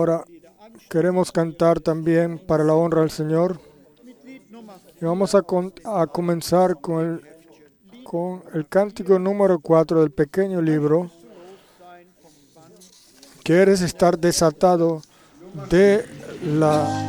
Ahora queremos cantar también para la honra del Señor. Y vamos a comenzar con el cántico número 4 del pequeño libro. ¿Quieres estar desatado de la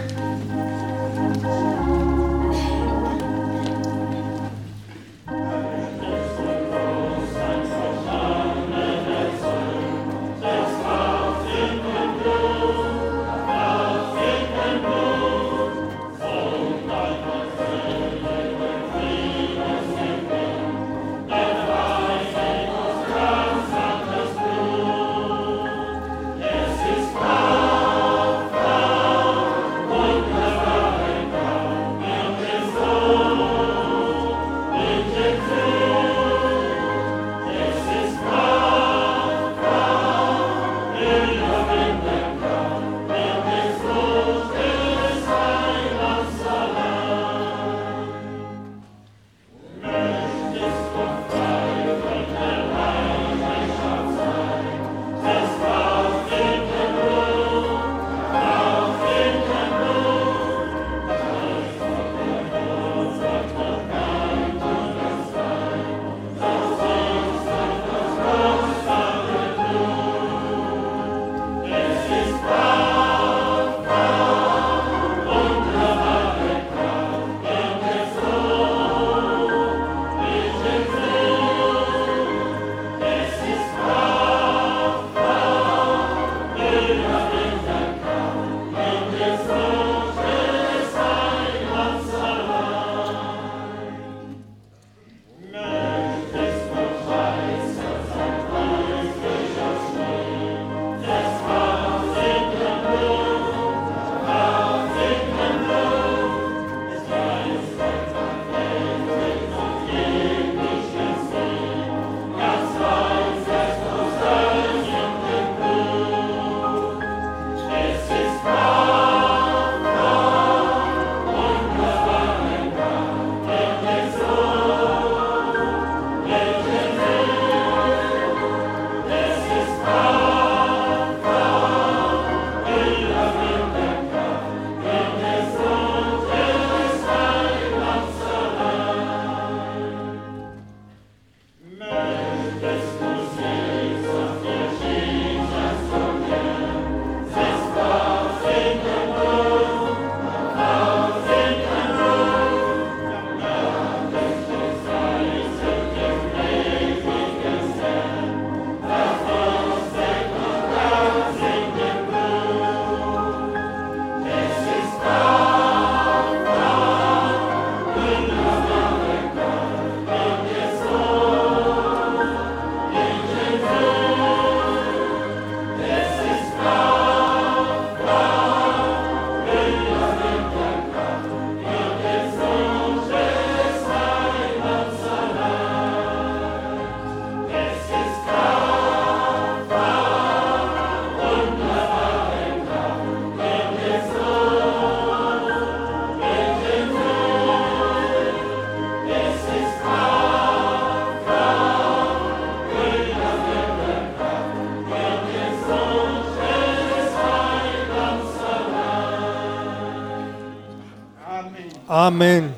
Amén.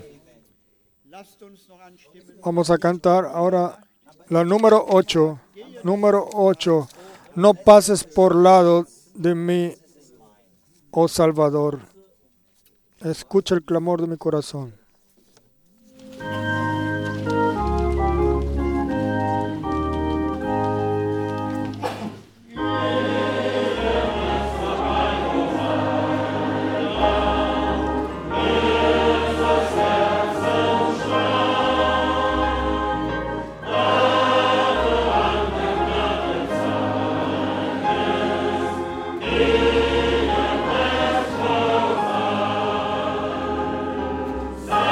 Vamos a cantar ahora la número 8. Número 8. No pases por lado de mí, oh Salvador. Escucha el clamor de mi corazón. Say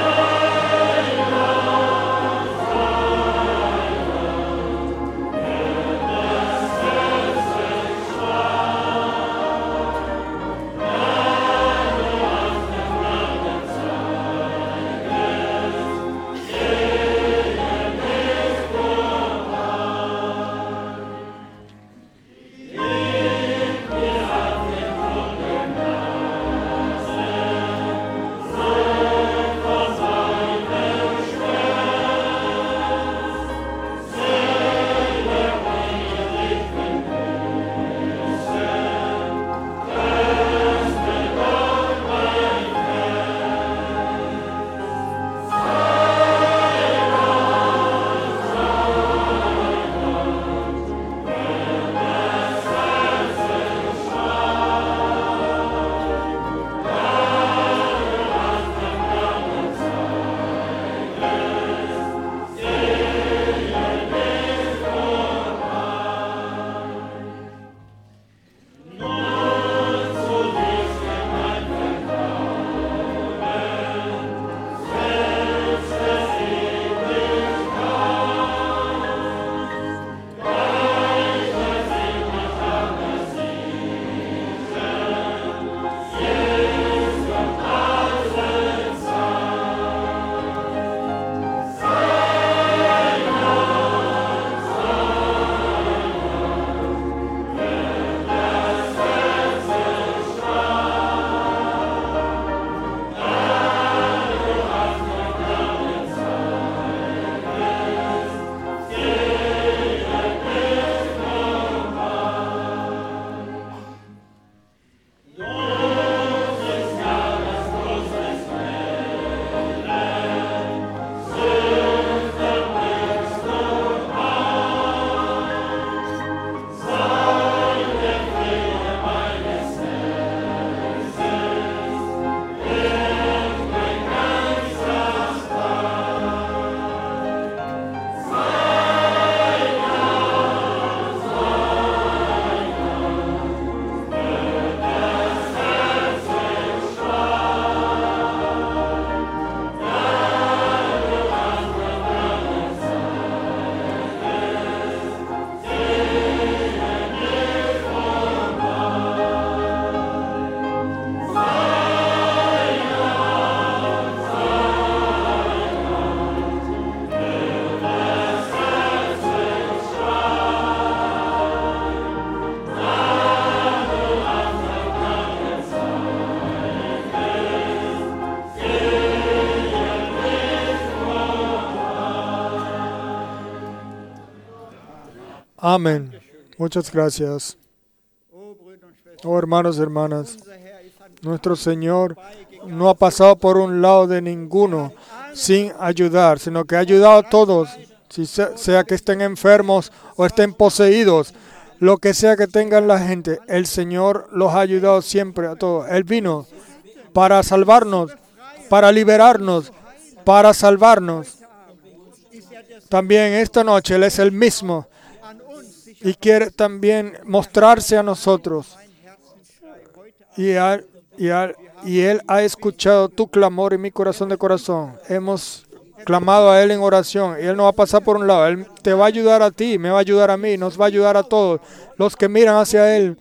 Amén. Muchas gracias. Oh, hermanos y hermanas, nuestro Señor no ha pasado por un lado de ninguno sin ayudar, sino que ha ayudado a todos, sea que estén enfermos o estén poseídos, lo que sea que tengan la gente. El Señor los ha ayudado siempre a todos. Él vino para salvarnos, para liberarnos, para salvarnos. También esta noche Él es el mismo y quiere también mostrarse a nosotros. Y Él ha escuchado tu clamor en mi corazón de corazón. Hemos clamado a Él en oración y Él no va a pasar por un lado. Él te va a ayudar a ti, me va a ayudar a mí, nos va a ayudar a todos los que miran hacia Él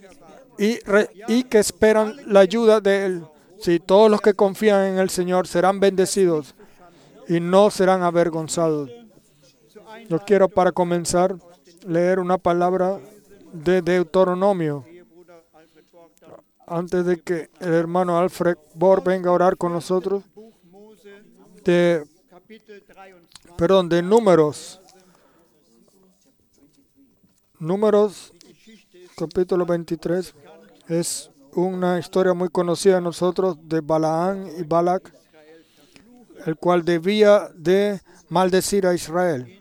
y que esperan la ayuda de Él. Sí, todos los que confían en el Señor serán bendecidos y no serán avergonzados. Yo quiero, para comenzar, leer una palabra de Deuteronomio, antes de que el hermano Alfred Bohr venga a orar con nosotros, de Números. Números, capítulo 23, es una historia muy conocida de nosotros de Balaam y Balac, el cual debía de maldecir a Israel.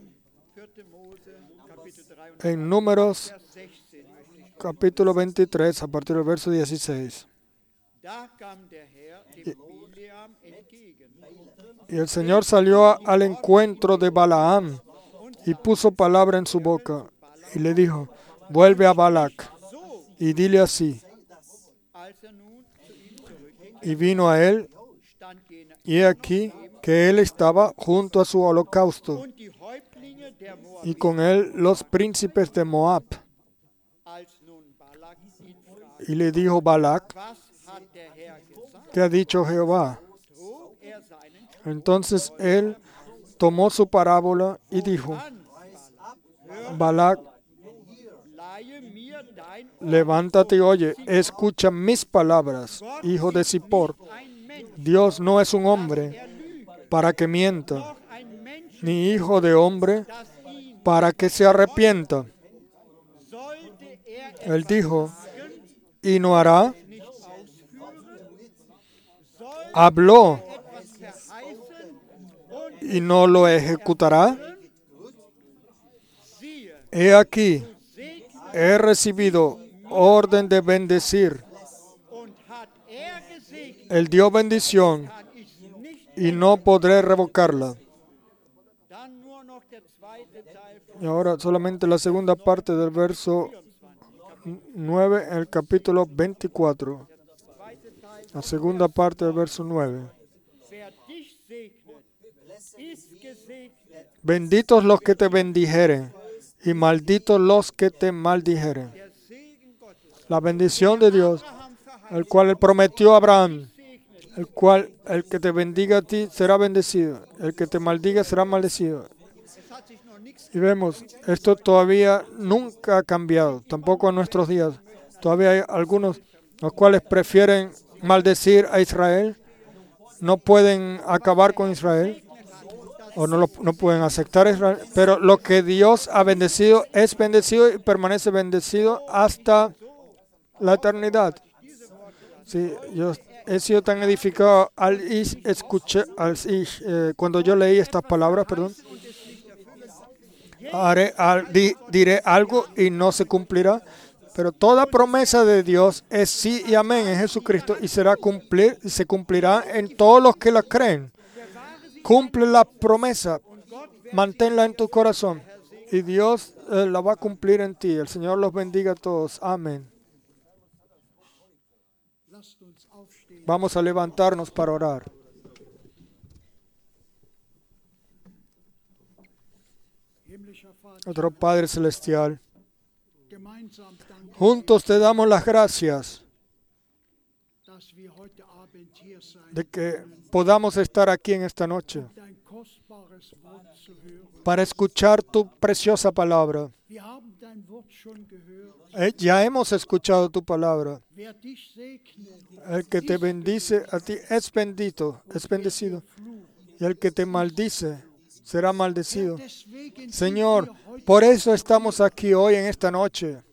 En Números, capítulo 23, a partir del verso 16. Y el Señor salió al encuentro de Balaam y puso palabra en su boca y le dijo: vuelve a Balac y dile así. Y vino a él, y he aquí que él estaba junto a su holocausto, y con él los príncipes de Moab. Y le dijo Balac: ¿qué ha dicho Jehová? Entonces él tomó su parábola y dijo: Balac, levántate y oye, escucha mis palabras, hijo de Zippor. Dios no es un hombre para que mienta, ni hijo de hombre para que se arrepienta. Él dijo, y no hará. Habló, y no lo ejecutará. He aquí, he recibido orden de bendecir. Él dio bendición y no podré revocarla. Y ahora solamente la segunda parte del verso 9 en el capítulo 24. La segunda parte del verso 9. Benditos los que te bendijeren y malditos los que te maldijeren. La bendición de Dios, el cual Él prometió a Abraham, el que te bendiga a ti será bendecido, el que te maldiga será maldecido. Y vemos, esto todavía nunca ha cambiado, tampoco en nuestros días. Todavía hay algunos los cuales prefieren maldecir a Israel, no pueden acabar con Israel, o no pueden aceptar a Israel, pero lo que Dios ha bendecido es bendecido y permanece bendecido hasta la eternidad. Sí, yo he sido tan edificado cuando yo leí estas palabras, diré algo y no se cumplirá, pero toda promesa de Dios es sí y amén en Jesucristo y se cumplirá en todos los que la creen. Cumple la promesa, manténla en tu corazón y Dios la va a cumplir en ti. El Señor los bendiga a todos. Amén. Vamos a levantarnos para orar. Nuestro Padre Celestial, juntos te damos las gracias de que podamos estar aquí en esta noche para escuchar tu preciosa palabra. Ya hemos escuchado tu palabra. El que te bendice a ti es bendito, es bendecido. Y el que te maldice será maldecido. Señor, por eso estamos aquí hoy en esta noche,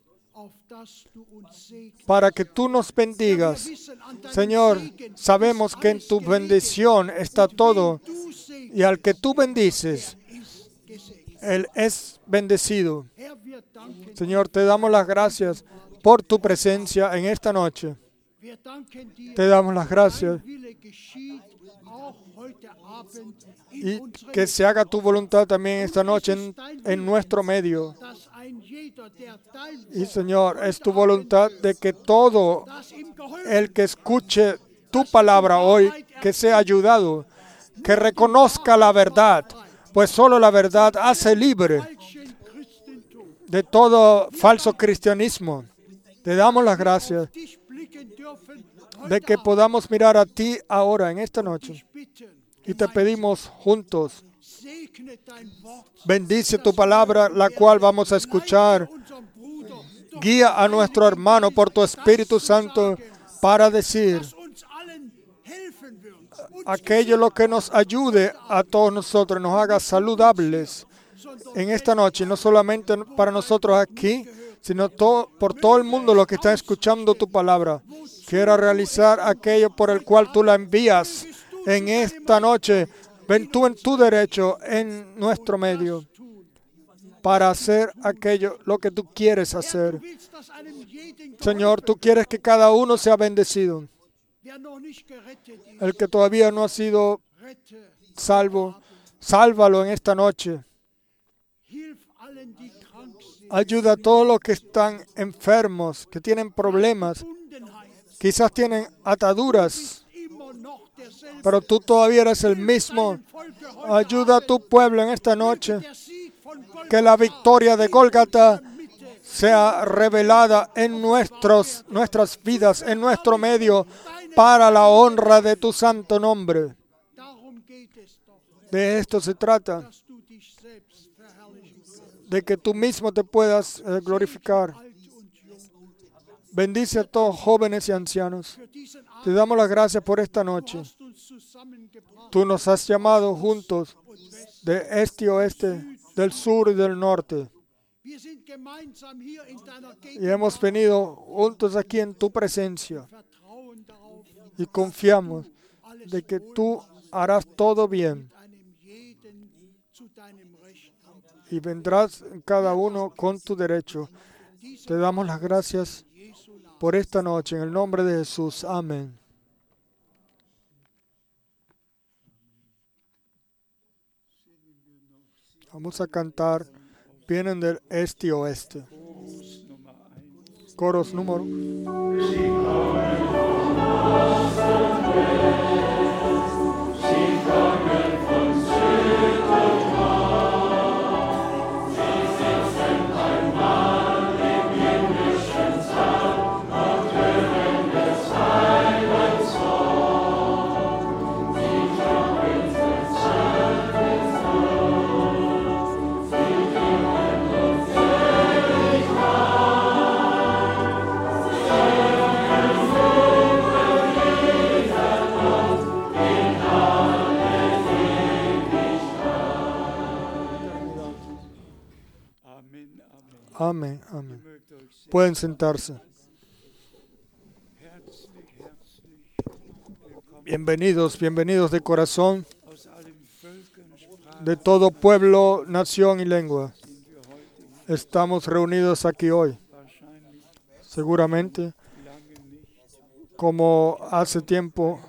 para que tú nos bendigas. Señor, sabemos que en tu bendición está todo, y al que tú bendices, Él es bendecido. Señor, te damos las gracias por tu presencia en esta noche. Te damos las gracias y que se haga tu voluntad también esta noche en nuestro medio. Y Señor, es tu voluntad de que todo el que escuche tu palabra hoy, que sea ayudado, que reconozca la verdad, pues solo la verdad hace libre de todo falso cristianismo. Te damos las gracias de que podamos mirar a ti ahora, en esta noche. Y te pedimos juntos, bendice tu palabra, la cual vamos a escuchar. Guía a nuestro hermano por tu Espíritu Santo para decir aquello lo que nos ayude a todos nosotros, nos haga saludables en esta noche, no solamente para nosotros aquí, sino por todo el mundo lo que está escuchando tu palabra. Quiera realizar aquello por el cual tú la envías en esta noche. Ven tú en tu derecho en nuestro medio para hacer aquello lo que tú quieres hacer. Señor, tú quieres que cada uno sea bendecido. El que todavía no ha sido salvo, sálvalo en esta noche. Ayuda a todos los que están enfermos, que tienen problemas, quizás tienen ataduras, pero tú todavía eres el mismo. Ayuda a tu pueblo en esta noche, que la victoria de Gólgata sea revelada en nuestras vidas, en nuestro medio, para la honra de tu santo nombre. De esto se trata, de que tú mismo te puedas glorificar. Bendice a todos jóvenes y ancianos. Te damos las gracias por esta noche. Tú nos has llamado juntos de este y oeste, del sur y del norte. Y hemos venido juntos aquí en tu presencia. Y confiamos de que tú harás todo bien. Y vendrás cada uno con tu derecho. Te damos las gracias por esta noche, en el nombre de Jesús. Amén. Vamos a cantar, vienen del este y oeste. Coros número. Amén, amén. Pueden sentarse. Bienvenidos, bienvenidos de corazón, de todo pueblo, nación y lengua. Estamos reunidos aquí hoy. Seguramente, como hacía tiempo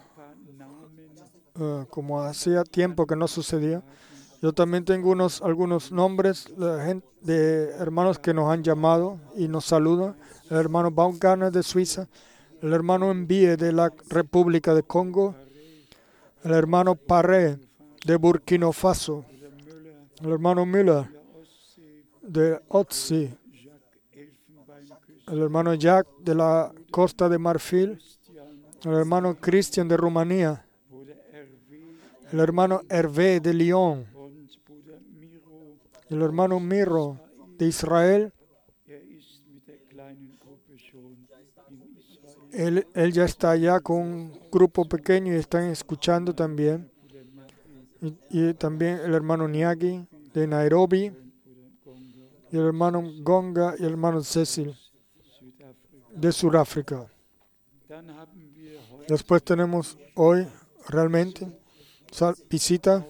que no sucedía. Yo también tengo algunos nombres de hermanos que nos han llamado y nos saludan. El hermano Baumgartner de Suiza, el hermano Envie de la República de Congo, el hermano Paré de Burkina Faso, el hermano Müller de Otzi, el hermano Jacques de la Costa de Marfil, el hermano Christian de Rumanía, el hermano Hervé de Lyon, el hermano Miro de Israel. Él ya está allá con un grupo pequeño y están escuchando también. y también el hermano Nyagi de Nairobi, y el hermano Gonga y el hermano Cecil de Sudáfrica. Después tenemos hoy realmente visita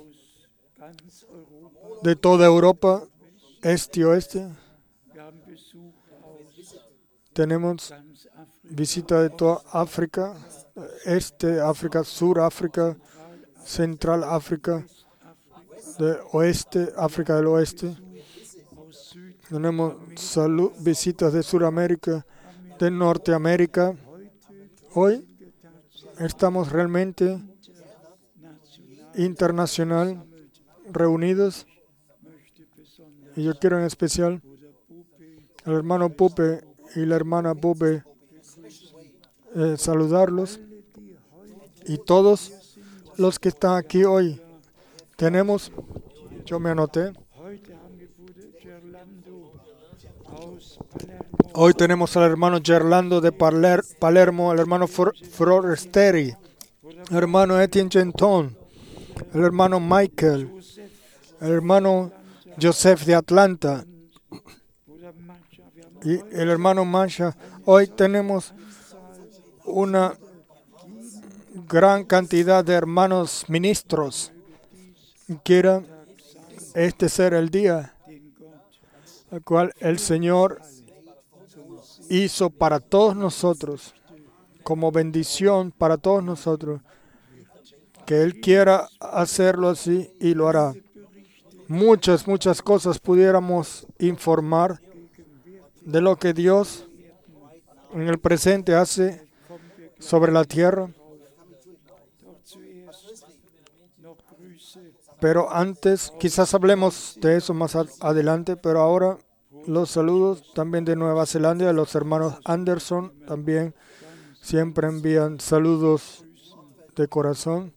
de toda Europa, este y oeste. Tenemos visita de toda África, este África, Sur África, Central África, de oeste, África del Oeste. Tenemos visitas de Sudamérica, de Norteamérica. Hoy estamos realmente internacional reunidos, y yo quiero en especial al hermano Pupe y la hermana Pupe saludarlos, y todos los que están aquí hoy. Tenemos, yo me anoté, hoy tenemos al hermano Gerlando de Palermo, el hermano Foresteri, el hermano Etienne Genton, el hermano Michael, el hermano Joseph de Atlanta y el hermano Masha. Hoy tenemos una gran cantidad de hermanos ministros. Quiera este ser el día al cual el Señor hizo para todos nosotros, como bendición para todos nosotros, que Él quiera hacerlo así y lo hará. Muchas cosas pudiéramos informar de lo que Dios en el presente hace sobre la tierra. Pero antes, quizás hablemos de eso más adelante, pero ahora los saludos también de Nueva Zelanda, los hermanos Anderson también siempre envían saludos de corazón.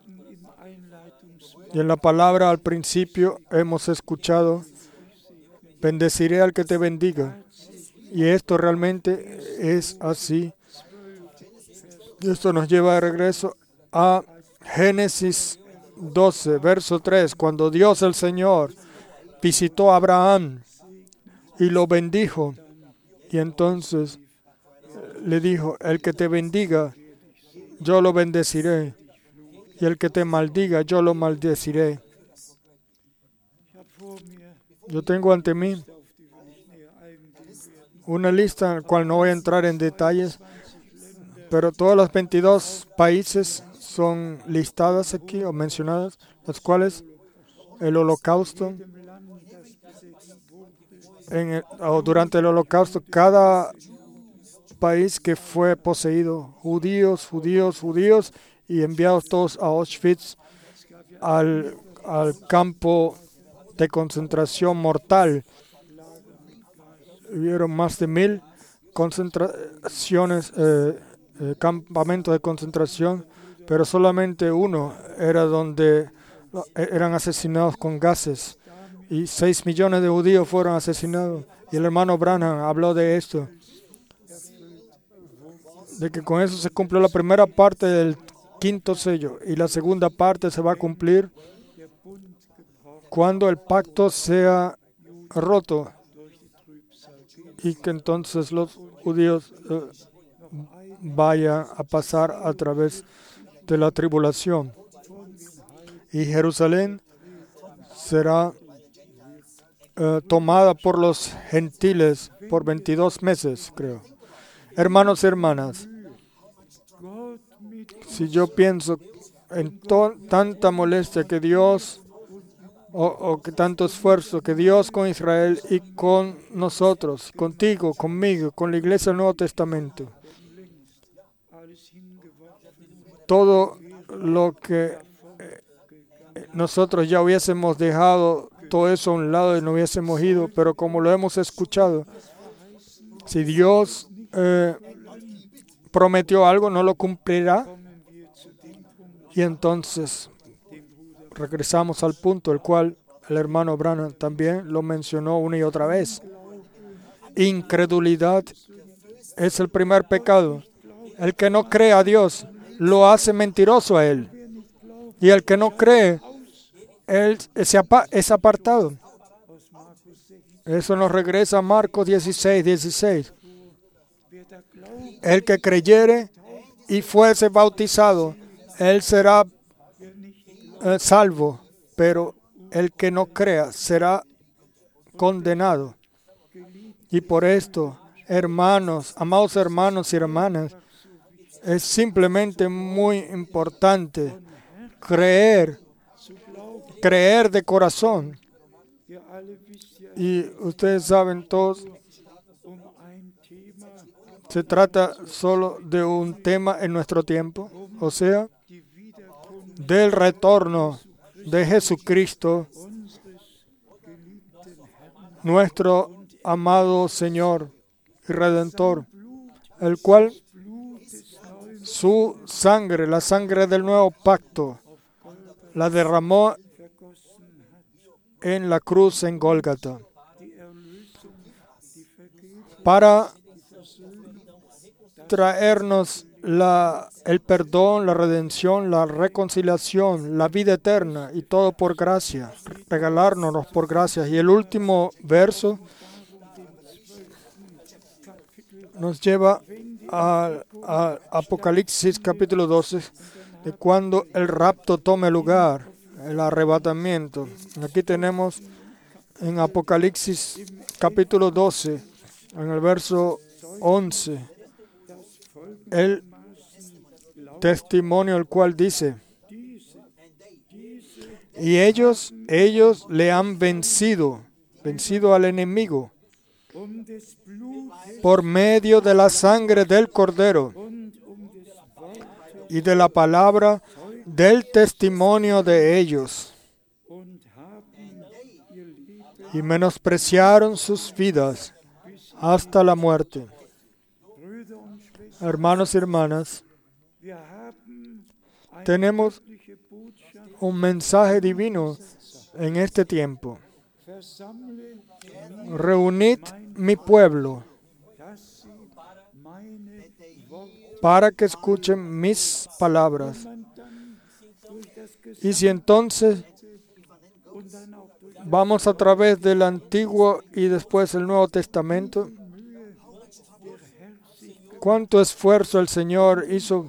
Y en la palabra al principio hemos escuchado, bendeciré al que te bendiga. Y esto realmente es así. Y esto nos lleva de regreso a Génesis 12, verso 3, cuando Dios el Señor visitó a Abraham y lo bendijo. Y entonces le dijo, el que te bendiga, yo lo bendeciré. Y el que te maldiga, yo lo maldeciré. Yo tengo ante mí una lista en la cual no voy a entrar en detalles, pero todos los 22 países son listadas aquí o mencionadas, las cuales el holocausto, durante el holocausto, cada país que fue poseído, judíos, y enviados todos a Auschwitz, al campo de concentración mortal. Hubieron más de 1000 concentraciones, campamentos de concentración, pero solamente uno era donde eran asesinados con gases, y 6 millones de judíos fueron asesinados. Y el hermano Branham habló de esto, de que con eso se cumplió la primera parte del quinto sello, y la segunda parte se va a cumplir cuando el pacto sea roto, y que entonces los judíos vayan a pasar a través de la tribulación. Y Jerusalén será tomada por los gentiles por 22 meses, creo. Hermanos y hermanas, si yo pienso en tanta molestia que Dios, o que tanto esfuerzo que Dios con Israel y con nosotros, contigo, conmigo, con la iglesia del Nuevo Testamento, todo lo que nosotros ya hubiésemos dejado, todo eso a un lado y no hubiésemos ido, pero como lo hemos escuchado, si Dios prometió algo, no lo cumplirá. Y entonces regresamos al punto el cual el hermano Branham también lo mencionó una y otra vez. Incredulidad es el primer pecado. El que no cree a Dios lo hace mentiroso a Él. Y el que no cree Él es apartado. Eso nos regresa a Marcos 16:16. El que creyere y fuese bautizado, él será salvo, pero el que no crea será condenado. Y por esto, hermanos, amados hermanos y hermanas, es simplemente muy importante creer de corazón. Y ustedes saben todos, se trata solo de un tema en nuestro tiempo, o sea, del retorno de Jesucristo, nuestro amado Señor y Redentor, el cual su sangre, la sangre del nuevo pacto, la derramó en la cruz en Gólgata para traernos el perdón, la redención, la reconciliación, la vida eterna, y todo por gracia, regalárnoslos por gracia. Y el último verso nos lleva a Apocalipsis capítulo 12, de cuando el rapto tome lugar, el arrebatamiento. Aquí tenemos en Apocalipsis capítulo 12, en el verso 11, el testimonio el cual dice: y ellos le han vencido al enemigo, por medio de la sangre del Cordero y de la palabra del testimonio de ellos, y menospreciaron sus vidas hasta la muerte. Hermanos y hermanas, tenemos un mensaje divino en este tiempo. Reunid mi pueblo para que escuchen mis palabras. Y si entonces vamos a través del Antiguo y después el Nuevo Testamento, cuánto esfuerzo el Señor hizo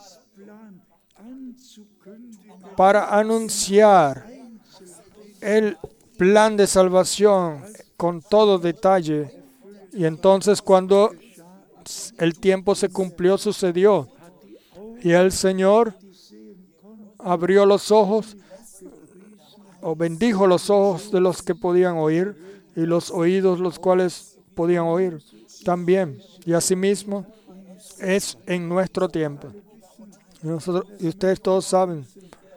para anunciar el plan de salvación con todo detalle. Y entonces cuando el tiempo se cumplió, sucedió. Y el Señor abrió los ojos, o bendijo los ojos de los que podían oír, y los oídos los cuales podían oír también. Y asimismo es en nuestro tiempo. Y ustedes todos saben,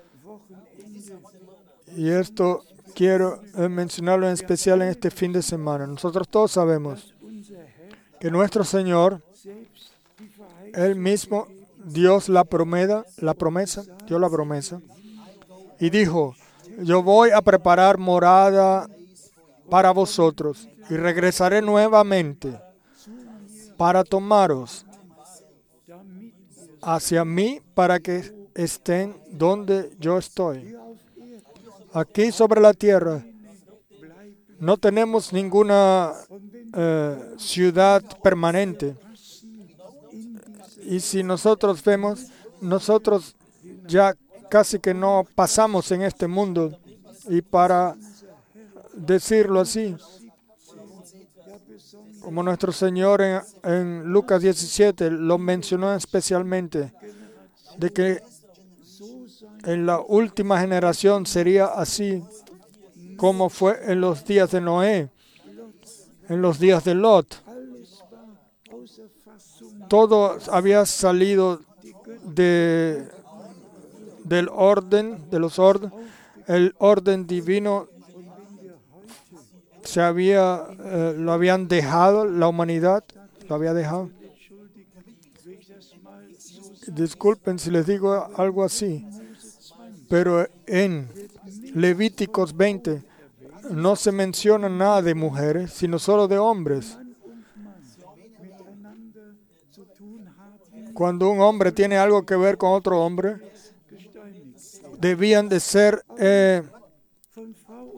y esto quiero mencionarlo en especial en este fin de semana. Nosotros todos sabemos que nuestro Señor, Él mismo, dio la promesa, y dijo: yo voy a preparar morada para vosotros, y regresaré nuevamente para tomaros hacia mí, para que estén donde yo estoy. Aquí sobre la tierra no tenemos ninguna ciudad permanente. Y si nosotros vemos, nosotros ya casi que no pasamos en este mundo. Y para decirlo así, como nuestro Señor en Lucas 17 lo mencionó especialmente, de que en la última generación sería así como fue en los días de Noé, en los días de Lot. Todo había salido del orden, el orden divino lo habían dejado, la humanidad lo había dejado. Disculpen si les digo algo así, pero en Levíticos 20 no se menciona nada de mujeres, sino solo de hombres. Cuando un hombre tiene algo que ver con otro hombre, debían de ser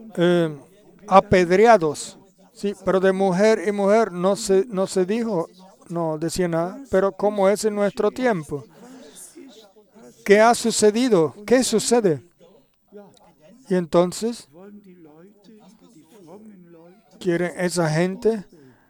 apedreados. Sí, pero de mujer y mujer no se dijo, no decía nada. Pero ¿cómo es en nuestro tiempo? ¿Qué ha sucedido? ¿Qué sucede? Y entonces quieren esa gente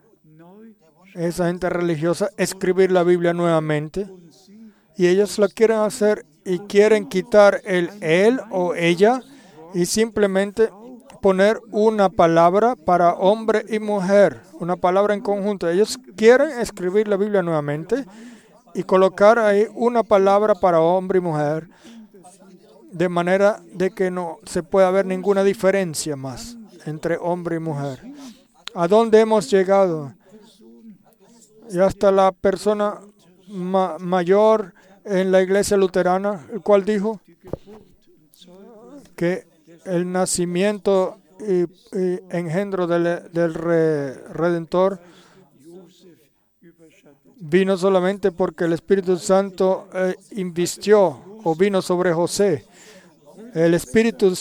religiosa, escribir la Biblia nuevamente. Y ellos lo quieren hacer y quieren quitar el él o ella y simplemente poner una palabra para hombre y mujer, una palabra en conjunto. Ellos quieren escribir la Biblia nuevamente y colocar ahí una palabra para hombre y mujer, de manera de que no se pueda ver ninguna diferencia más entre hombre y mujer. ¿A dónde hemos llegado? Y hasta la persona mayor en la iglesia luterana, el cual dijo que el nacimiento y engendro del Redentor vino solamente porque el Espíritu Santo invistió o vino sobre José. El Espíritu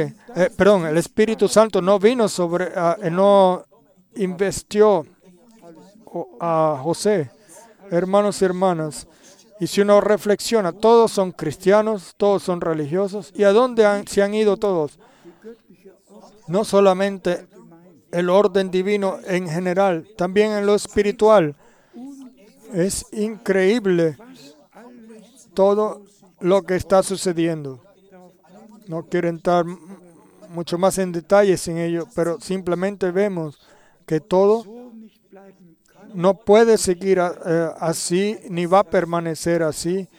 Santo no vino no investió a José. Hermanos y hermanas, y si uno reflexiona, todos son cristianos, todos son religiosos. ¿Y a dónde se han ido todos? No solamente el orden divino en general, también en lo espiritual. Es increíble todo lo que está sucediendo. No quiero entrar mucho más en detalles en ello, pero simplemente vemos que todo no puede seguir así, ni va a permanecer así,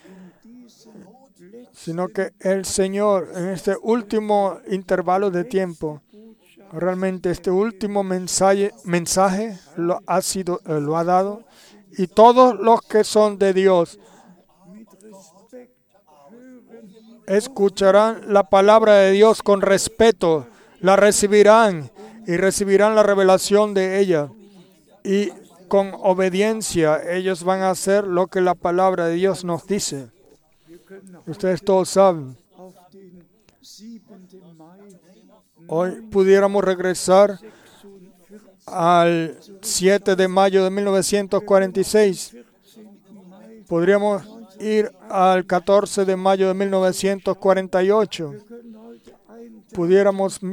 sino que el Señor, en este último intervalo de tiempo, realmente este último mensaje lo ha dado, y todos los que son de Dios escucharán la palabra de Dios con respeto, la recibirán y recibirán la revelación de ella, y con obediencia ellos van a hacer lo que la palabra de Dios nos dice. Ustedes todos saben. Hoy pudiéramos regresar al 7 de mayo de 1946. Podríamos ir al 14 de mayo de 1948. Pudiéramos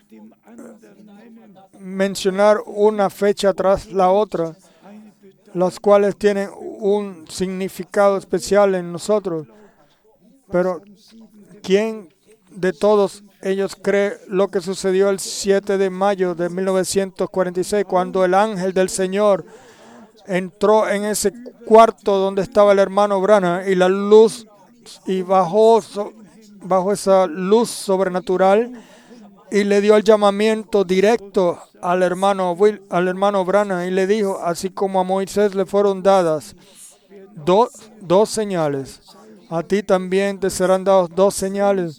mencionar una fecha tras la otra, las cuales tienen un significado especial en nosotros. Pero ¿quién de todos ellos cree lo que sucedió el 7 de mayo de 1946, cuando el ángel del Señor entró en ese cuarto donde estaba el hermano Branham y la luz, y bajo esa luz sobrenatural, y le dio el llamamiento directo al hermano Branham, y le dijo, así como a Moisés le fueron dadas dos señales, a ti también te serán dadas dos señales.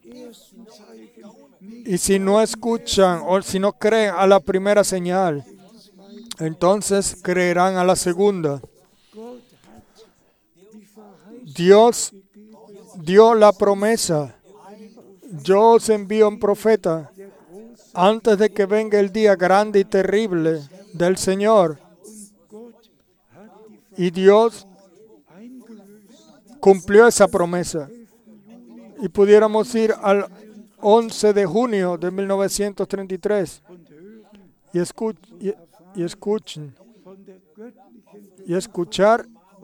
Y si no escuchan o si no creen a la primera señal, entonces creerán a la segunda. Dios dio la promesa: yo os envío un profeta antes de que venga el día grande y terrible del Señor. Y Dios cumplió esa promesa. Y pudiéramos ir al 11 de junio de 1933 y escuchar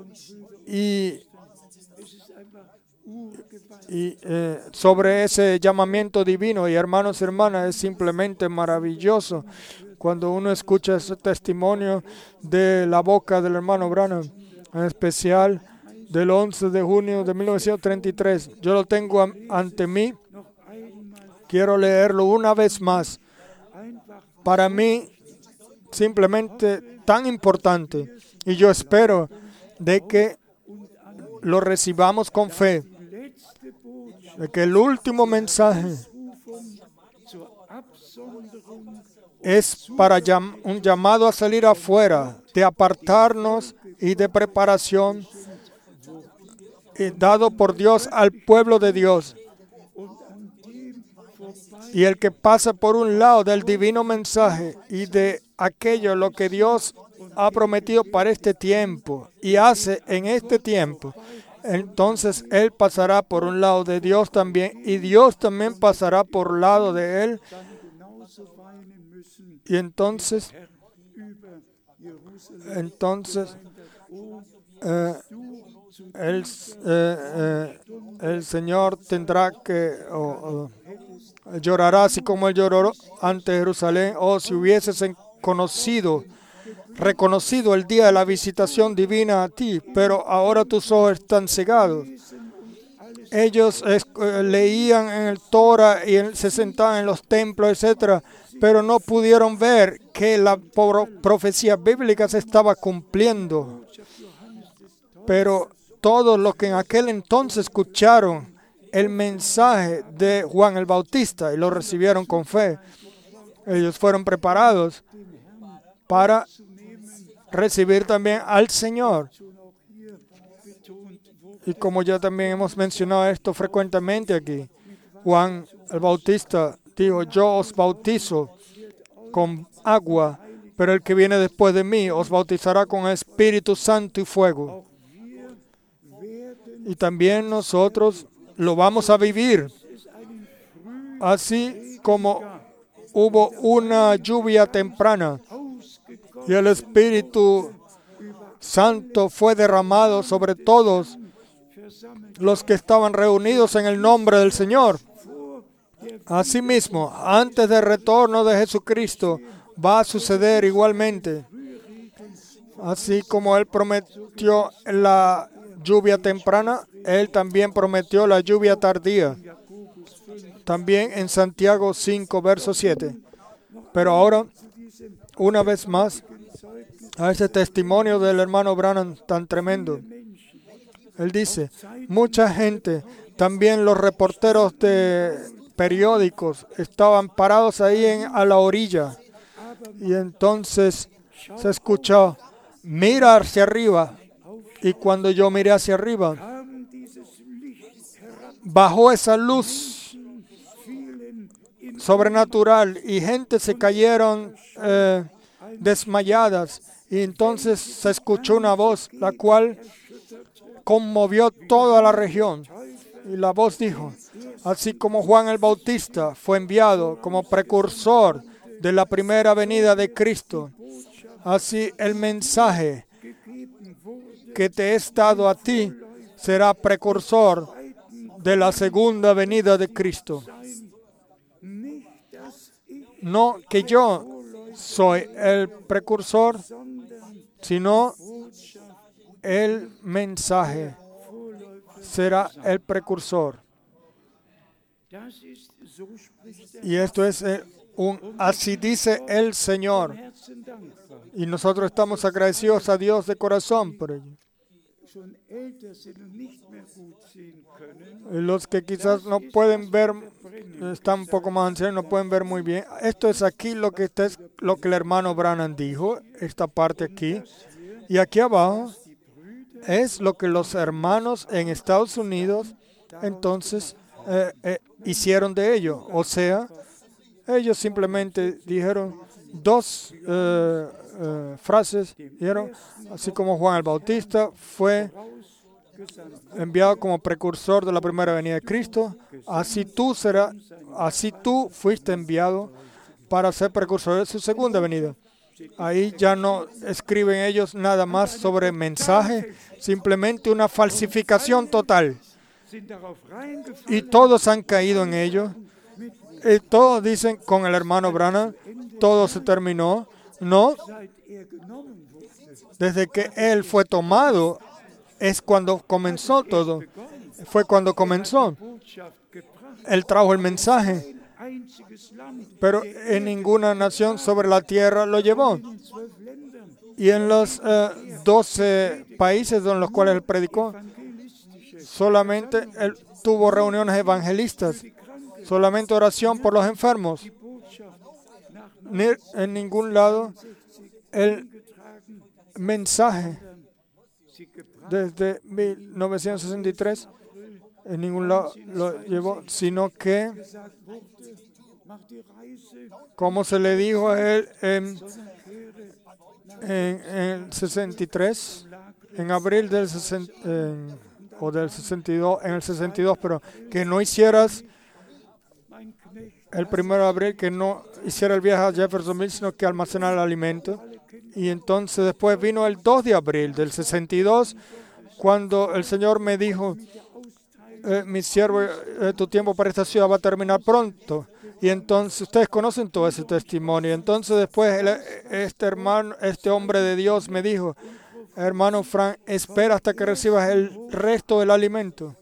sobre ese llamamiento divino. Y hermanos y hermanas, es simplemente maravilloso cuando uno escucha ese testimonio de la boca del hermano Branham, en especial del 11 de junio de 1933. Yo lo tengo ante mí. Quiero leerlo una vez más. Para mí, simplemente tan importante. Y yo espero de que lo recibamos con fe. De que el último mensaje es para un llamado a salir afuera, de apartarnos y de preparación, dado por Dios al pueblo de Dios. Y el que pasa por un lado del divino mensaje y de aquello lo que Dios ha prometido para este tiempo y hace en este tiempo, entonces él pasará por un lado de Dios también y Dios también pasará por el lado de él. Y entonces el Señor tendrá que llorará así como él lloró ante Jerusalén. Oh, si hubieses reconocido el día de la visitación divina a ti, pero ahora tus ojos están cegados. Ellos leían en el Torah y se sentaban en los templos, etc., pero no pudieron ver que la profecía bíblica se estaba cumpliendo. Pero todos los que en aquel entonces escucharon el mensaje de Juan el Bautista y lo recibieron con fe, ellos fueron preparados para recibir también al Señor. Y como ya también hemos mencionado esto frecuentemente aquí, Juan el Bautista dijo: yo os bautizo con agua, pero el que viene después de mí os bautizará con Espíritu Santo y fuego. Y también nosotros lo vamos a vivir. Así como hubo una lluvia temprana y el Espíritu Santo fue derramado sobre todos los que estaban reunidos en el nombre del Señor. Asimismo, antes del retorno de Jesucristo, va a suceder igualmente. Así como Él prometió la lluvia temprana, Él también prometió la lluvia tardía. También en Santiago 5, verso 7. Pero ahora, una vez más, a ese testimonio del hermano Branham tan tremendo. Él dice: mucha gente, también los reporteros de periódicos, estaban parados ahí a la orilla. Y entonces se escuchó: mira hacia arriba. Y cuando yo miré hacia arriba, bajó esa luz sobrenatural y gente se cayeron desmayadas. Y entonces se escuchó una voz, la cual conmovió toda la región. Y la voz dijo: así como Juan el Bautista fue enviado como precursor de la primera venida de Cristo, así el mensaje que te es dado a ti será precursor de la segunda venida de Cristo. No que yo soy el precursor, sino el mensaje será el precursor. Y esto es así dice el Señor. Y nosotros estamos agradecidos a Dios de corazón por ello. Los que quizás no pueden ver, están un poco más ancianos, no pueden ver muy bien. Esto es aquí lo que el hermano Branham dijo, esta parte aquí. Y aquí abajo es lo que los hermanos en Estados Unidos entonces hicieron de ello. O sea, ellos simplemente dijeron dos frases. Dijeron: así como Juan el Bautista fue enviado como precursor de la primera venida de Cristo, así tú fuiste enviado para ser precursor de su segunda venida. Ahí ya no escriben ellos nada más sobre mensaje, simplemente una falsificación total. Y todos han caído en ello. Y todos dicen con el hermano Branham: todo se terminó. No, desde que él fue tomado es cuando comenzó todo. Fue cuando comenzó. Él trajo el mensaje, pero en ninguna nación sobre la tierra lo llevó. Y en los 12 países en los cuales él predicó, solamente él tuvo reuniones evangelistas, solamente oración por los enfermos. Ni en ningún lado el mensaje desde 1963 en ningún lado lo llevó, sino que como se le dijo a él en el 63, en abril del 60, o del 62, en el 62, pero que no hicieras el 1 de abril, que no hiciera el viaje a Jeffersonville, sino que almacenara el alimento. Y entonces después vino el 2 de abril del 62, cuando el Señor me dijo, mi siervo, tu tiempo para esta ciudad va a terminar pronto. Y entonces ustedes conocen todo ese testimonio. Entonces después este hombre de Dios me dijo, hermano Frank, espera hasta que recibas el resto del alimento.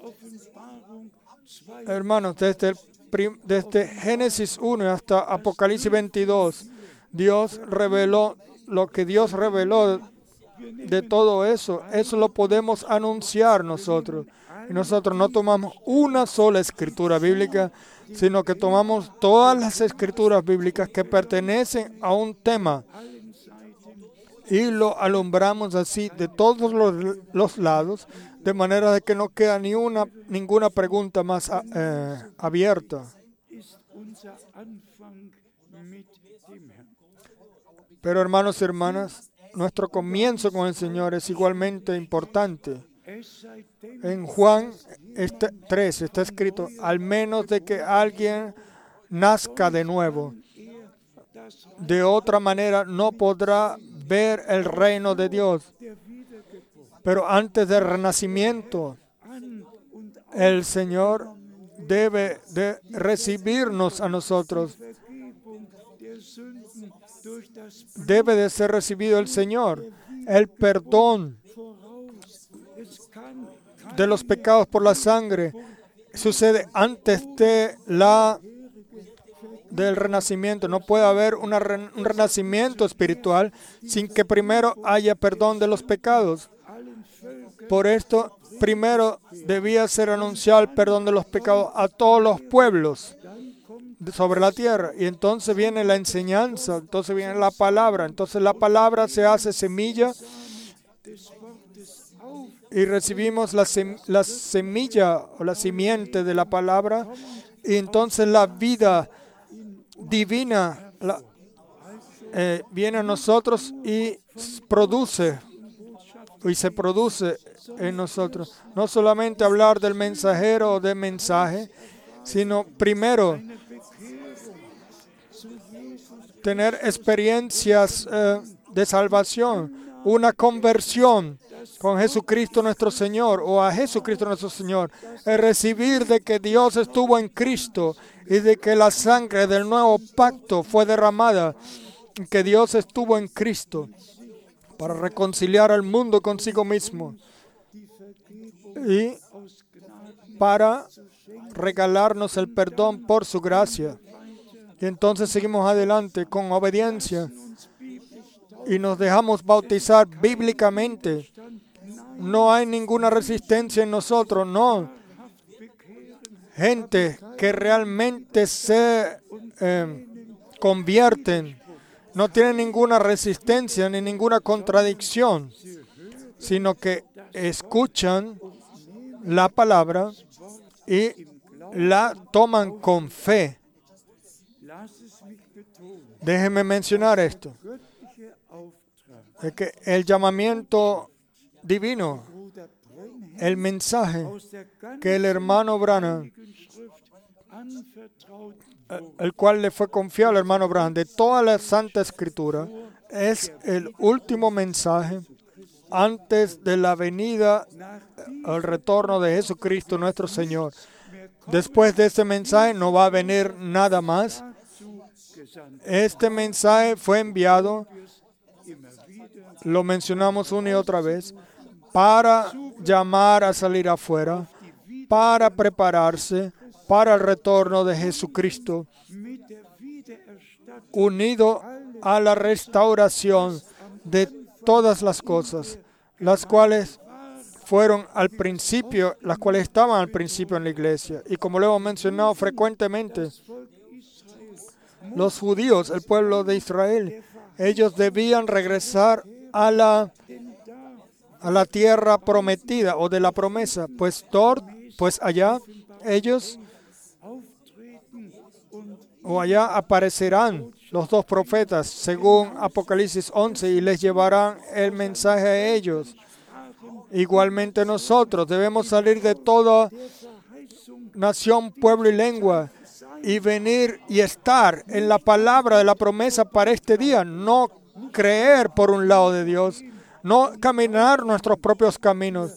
Hermanos, desde Génesis 1 hasta Apocalipsis 22, Dios reveló lo que Dios reveló de todo eso. Eso lo podemos anunciar nosotros. Y nosotros no tomamos una sola escritura bíblica, sino que tomamos todas las escrituras bíblicas que pertenecen a un tema y lo alumbramos así de todos los lados, de manera de que no queda ninguna pregunta más abierta. Pero hermanos y hermanas, nuestro comienzo con el Señor es igualmente importante. En Juan 3 está escrito, al menos de que alguien nazca de nuevo. De otra manera no podrá ver el reino de Dios. Pero antes del renacimiento, el Señor debe de recibirnos a nosotros. Debe de ser recibido el Señor. El perdón de los pecados por la sangre sucede antes del renacimiento. No puede haber un renacimiento espiritual sin que primero haya perdón de los pecados. Por esto, primero debía ser anunciado el perdón de los pecados a todos los pueblos sobre la tierra. Y entonces viene la enseñanza, entonces viene la palabra. Entonces la palabra se hace semilla y recibimos la semilla o la simiente de la palabra. Y entonces la vida divina viene a nosotros y se produce en nosotros. No solamente hablar del mensajero o del mensaje, sino primero tener experiencias de salvación, una conversión con Jesucristo nuestro Señor o a Jesucristo nuestro Señor, el recibir de que Dios estuvo en Cristo y de que la sangre del nuevo pacto fue derramada, que Dios estuvo en Cristo para reconciliar al mundo consigo mismo y para regalarnos el perdón por su gracia. Y entonces seguimos adelante con obediencia y nos dejamos bautizar bíblicamente. No hay ninguna resistencia en nosotros, no. Gente que realmente se convierten, no tienen ninguna resistencia ni ninguna contradicción, sino que escuchan la palabra y la toman con fe. Déjenme mencionar esto, es que el llamamiento divino, el mensaje que el hermano Branham, el cual le fue confiado al hermano Branham de toda la Santa Escritura, es el último mensaje antes de la venida, el retorno de Jesucristo nuestro Señor. Después de este mensaje no va a venir nada más. Este mensaje fue enviado, lo mencionamos una y otra vez, para llamar a salir afuera, para prepararse para el retorno de Jesucristo, unido a la restauración de todas las cosas, las cuales fueron al principio, las cuales estaban al principio en la iglesia. Y como lo hemos mencionado frecuentemente, los judíos, el pueblo de Israel, ellos debían regresar a la tierra prometida o de la promesa, pues allá ellos o allá aparecerán los dos profetas, según Apocalipsis 11, y les llevarán el mensaje a ellos. Igualmente nosotros debemos salir de toda nación, pueblo y lengua y venir y estar en la palabra de la promesa para este día. No creer por un lado de Dios, no caminar nuestros propios caminos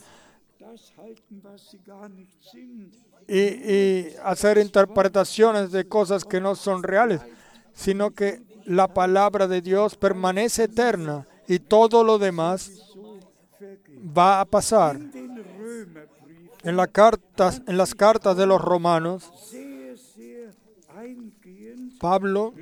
y hacer interpretaciones de cosas que no son reales, sino que la palabra de Dios permanece eterna y todo lo demás va a pasar. En las cartas de los Romanos, Pablo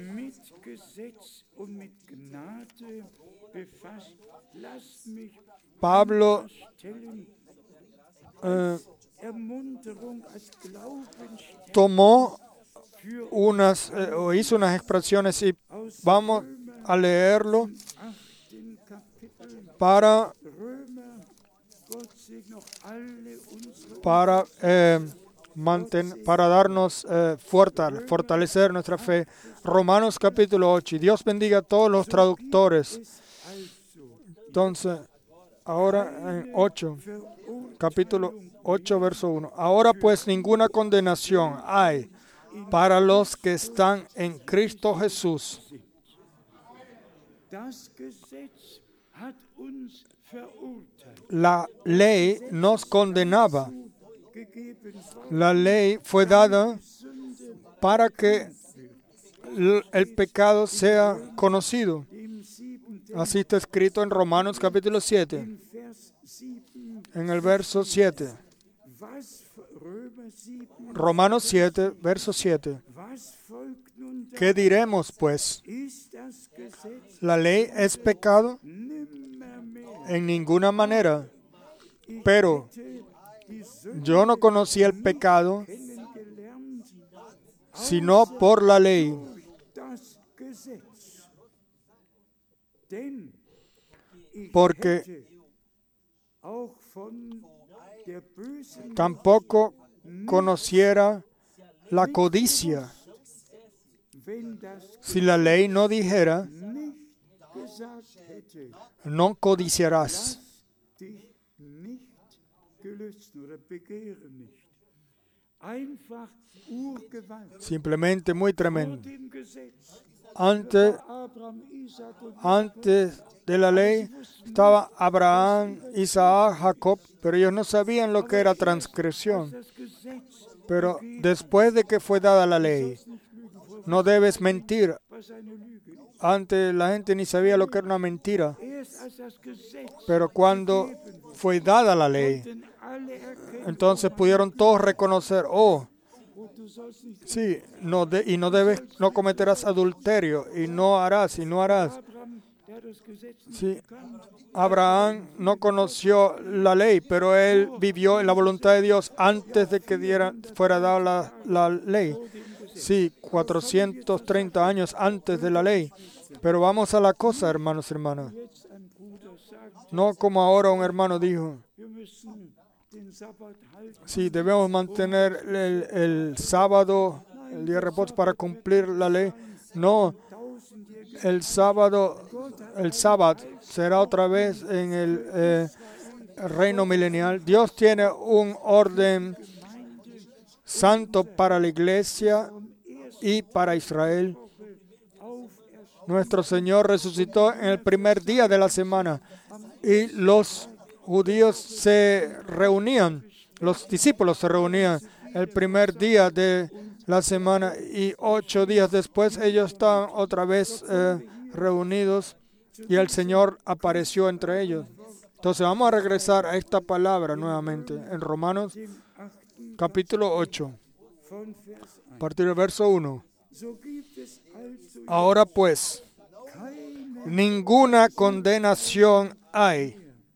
tomó o hizo unas expresiones y vamos a leerlo para darnos fortalecer nuestra fe. Romanos capítulo 8. Y Dios bendiga a todos los traductores. Entonces, ahora en capítulo 8, verso 1. Ahora pues ninguna condenación hay para los que están en Cristo Jesús. La ley nos condenaba. La ley fue dada para que el pecado sea conocido. Así está escrito en Romanos capítulo 7, en el verso 7. Romanos 7, verso 7. ¿Qué diremos, pues? ¿La ley es pecado? En ninguna manera. Pero yo no conocí el pecado sino por la ley. Porque tampoco conociera la codicia si la ley no dijera, no codiciarás. Simplemente muy tremendo. Antes de la ley estaba Abraham, Isaac, Jacob, pero ellos no sabían lo que era transgresión. Pero después de que fue dada la ley, no debes mentir. Antes la gente ni sabía lo que era una mentira. Pero cuando fue dada la ley, entonces pudieron todos reconocer, sí, no cometerás adulterio, y no harás. Sí, Abraham no conoció la ley, pero él vivió en la voluntad de Dios antes de que fuera dada la ley. Sí, 430 años antes de la ley. Pero vamos a la cosa, hermanos y hermanas. No como ahora un hermano dijo, sí, debemos mantener el sábado, el día de reposo para cumplir la ley. No, el sábado será otra vez en el reino milenial. Dios tiene un orden santo para la iglesia y para Israel. Nuestro Señor resucitó en el primer día de la semana y los judíos se reunían, los discípulos se reunían el primer día de la semana y 8 días después ellos estaban otra vez reunidos y el Señor apareció entre ellos. Entonces vamos a regresar a esta palabra nuevamente en Romanos capítulo 8, a partir del verso 1. Ahora pues, ninguna condenación hay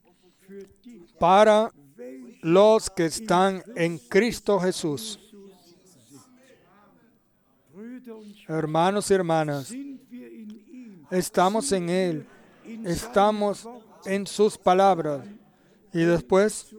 para los que están en Cristo Jesús. Hermanos y hermanas, estamos en Él, estamos en sus palabras y después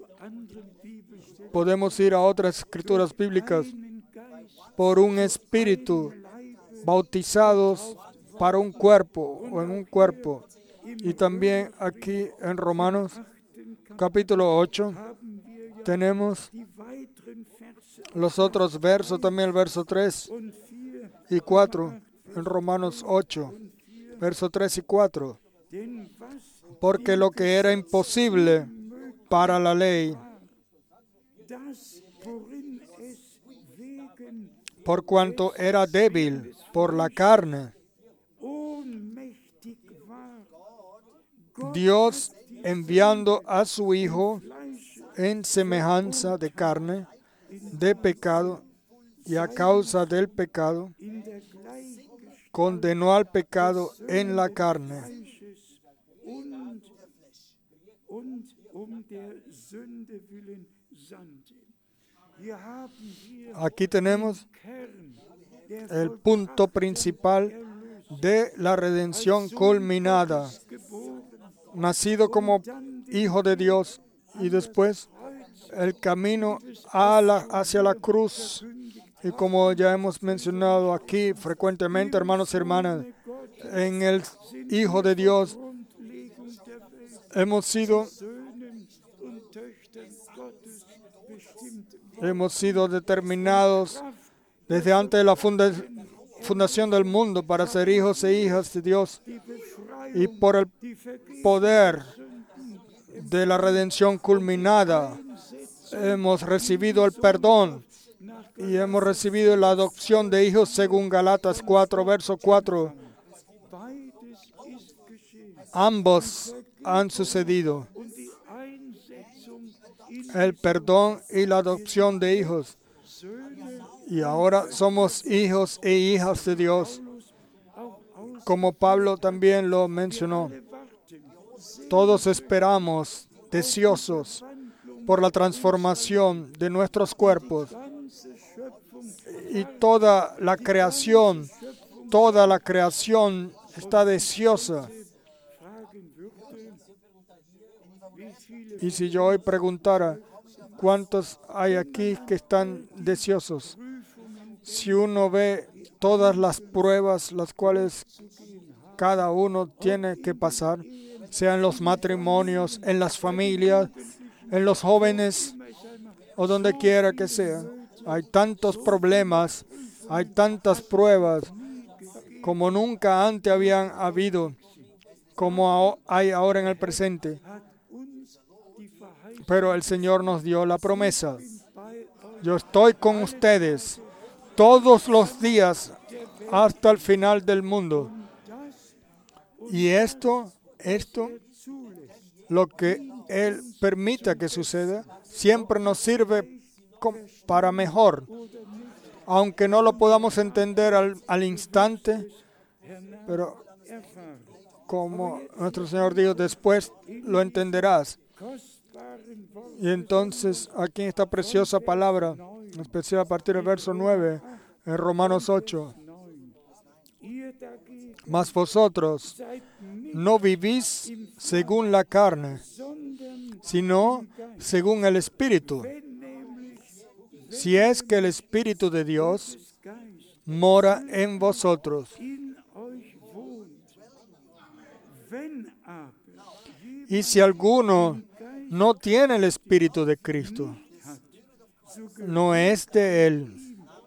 podemos ir a otras escrituras bíblicas. Por un espíritu bautizados para un cuerpo o en un cuerpo. Y también aquí en Romanos capítulo 8 tenemos los otros versos, también el verso 3 y 4 en Romanos 8, verso 3 y 4. Porque lo que era imposible para la ley, por cuanto era débil por la carne, Dios, enviando a su Hijo en semejanza de carne, de pecado, y a causa del pecado, condenó al pecado en la carne. Aquí tenemos el punto principal de la redención culminada. Nacido como hijo de Dios y después el camino hacia la cruz. Y como ya hemos mencionado aquí frecuentemente, hermanos y hermanas, en el Hijo de Dios hemos sido determinados desde antes de la fundación del mundo para ser hijos e hijas de Dios. Y por el poder de la redención culminada hemos recibido el perdón y hemos recibido la adopción de hijos según Galatas 4, verso 4. Ambos han sucedido, el perdón y la adopción de hijos. Y ahora somos hijos e hijas de Dios, como Pablo también lo mencionó. Todos esperamos, deseosos, por la transformación de nuestros cuerpos. Y toda la creación está deseosa. Y si yo hoy preguntara, ¿cuántos hay aquí que están deseosos? Si uno ve todas las pruebas las cuales cada uno tiene que pasar, sea en los matrimonios, en las familias, en los jóvenes o donde quiera que sea, hay tantos problemas, hay tantas pruebas como nunca antes habían habido, como hay ahora en el presente. Pero el Señor nos dio la promesa. Yo estoy con ustedes todos los días hasta el final del mundo. Y esto, lo que Él permita que suceda, siempre nos sirve para mejor. Aunque no lo podamos entender al instante, pero como nuestro Señor dijo, después lo entenderás. Y entonces, aquí en esta preciosa palabra, en especial a partir del verso 9, en Romanos 8, mas vosotros no vivís según la carne, sino según el Espíritu. Si es que el Espíritu de Dios mora en vosotros. Y si alguno no tiene el Espíritu de Cristo, no es de Él.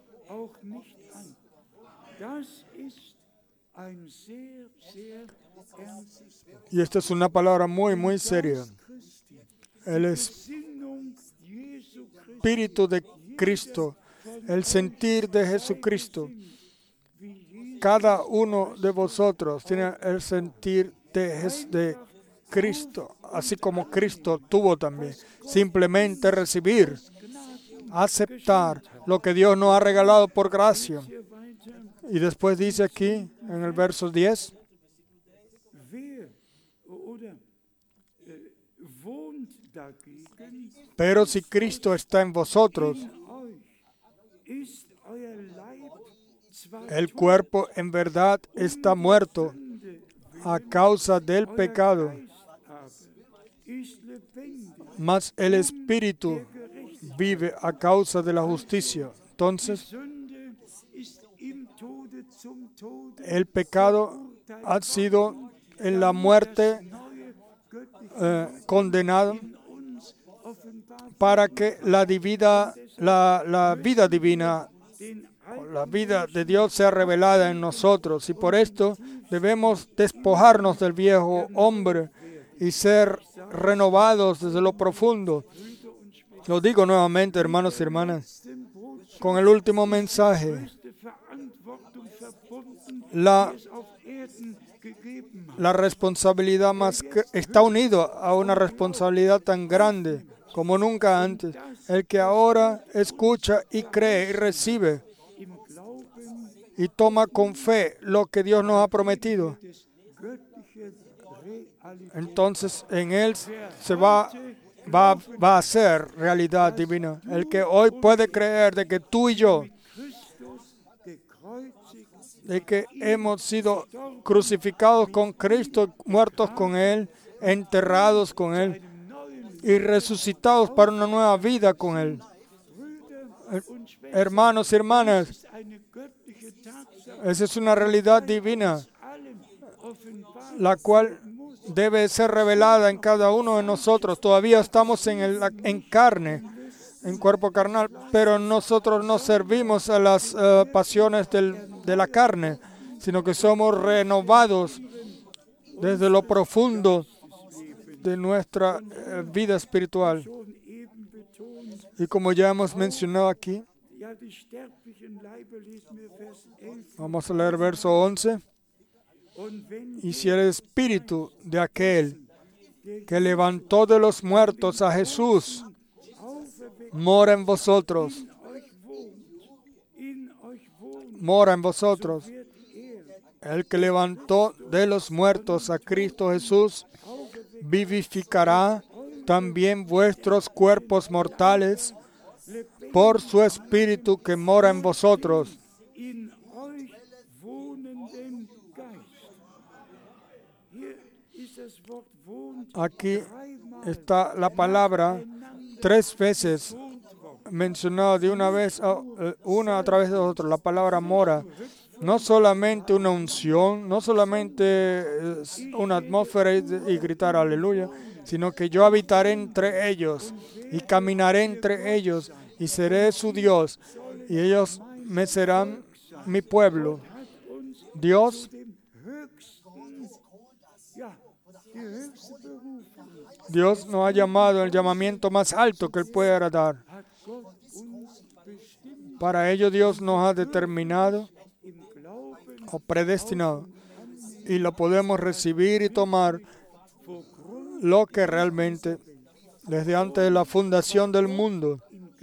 Y esta es una palabra muy, muy seria. El Espíritu de Cristo, el sentir de Jesucristo. Cada uno de vosotros tiene el sentir de Cristo, así como Cristo tuvo también. Simplemente recibir, aceptar lo que Dios nos ha regalado por gracia. Y después dice aquí, en el verso 10, pero si Cristo está en vosotros, el cuerpo en verdad está muerto a causa del pecado, mas el Espíritu vive a causa de la justicia. Entonces, el pecado ha sido en la muerte condenado para que la vida divina, la vida de Dios sea revelada en nosotros. Y por esto debemos despojarnos del viejo hombre y ser renovados desde lo profundo. Lo digo nuevamente, hermanos y hermanas, con el último mensaje. La responsabilidad está unido a una responsabilidad tan grande como nunca antes. El que ahora escucha y cree y recibe y toma con fe lo que Dios nos ha prometido, entonces en él se va a hacer realidad divina. El que hoy puede creer de que tú y yo, de que hemos sido crucificados con Cristo, muertos con Él, enterrados con Él y resucitados para una nueva vida con Él. Hermanos y hermanas, esa es una realidad divina, la cual debe ser revelada en cada uno de nosotros. Todavía estamos en carne, en cuerpo carnal, pero nosotros no servimos a las pasiones de la carne, sino que somos renovados desde lo profundo de nuestra vida espiritual. Y como ya hemos mencionado aquí, vamos a leer verso 11. Y si el espíritu de aquel que levantó de los muertos a Jesús mora en vosotros, el que levantó de los muertos a Cristo Jesús vivificará también vuestros cuerpos mortales por su espíritu que mora en vosotros. Aquí está la palabra 3 veces mencionada de una vez, una a través de otra. La palabra mora, no solamente una unción, no solamente una atmósfera y gritar aleluya, sino que yo habitaré entre ellos y caminaré entre ellos y seré su Dios y ellos me serán mi pueblo. Dios nos ha llamado el llamamiento más alto que Él pueda dar. Para ello Dios nos ha determinado o predestinado y lo podemos recibir y tomar lo que realmente desde antes de la fundación del mundo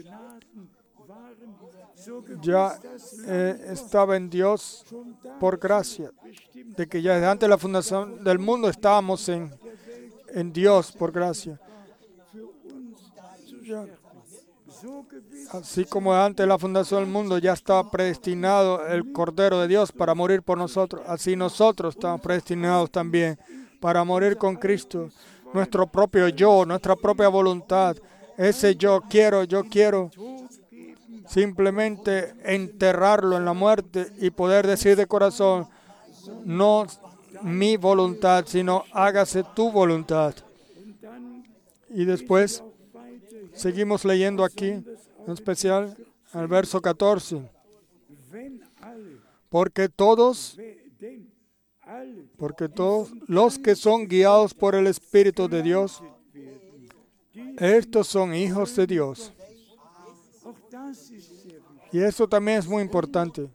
ya estaba en Dios por gracia, de que ya desde antes de la fundación del mundo estábamos en Dios por gracia. Así como antes de la fundación del mundo ya estaba predestinado el Cordero de Dios para morir por nosotros, así nosotros estamos predestinados también para morir con Cristo. Nuestro propio yo, nuestra propia voluntad, ese yo quiero simplemente enterrarlo en la muerte y poder decir de corazón, no mi voluntad, sino hágase tu voluntad. Y después seguimos leyendo aquí, en especial al verso 14. Porque todos los que son guiados por el Espíritu de Dios, estos son hijos de Dios. Y eso también es muy importante.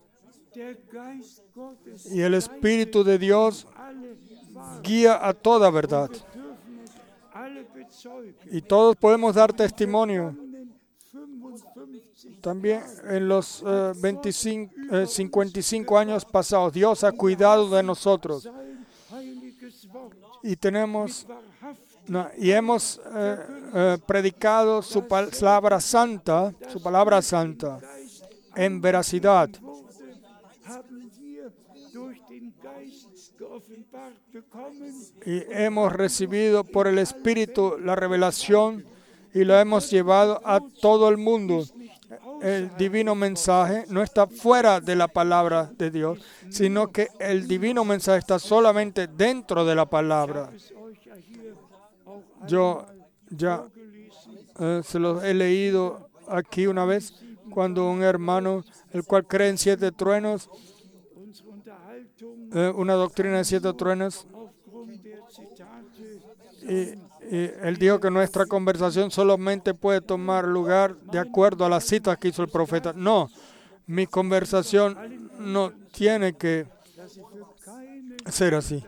Y el Espíritu de Dios guía a toda verdad. Y todos podemos dar testimonio. También en los 55 años pasados, Dios ha cuidado de nosotros. Y hemos predicado su palabra santa, en veracidad. Y hemos recibido por el Espíritu la revelación y lo hemos llevado a todo el mundo. el divino mensaje no está fuera de la palabra de Dios, sino que el divino mensaje está solamente dentro de la palabra. Yo ya se los he leído aquí una vez, cuando un hermano, el cual cree en 7 truenos, una doctrina de 7 truenos, y él dijo que nuestra conversación solamente puede tomar lugar de acuerdo a las citas que hizo el profeta. No, mi conversación no tiene que ser así.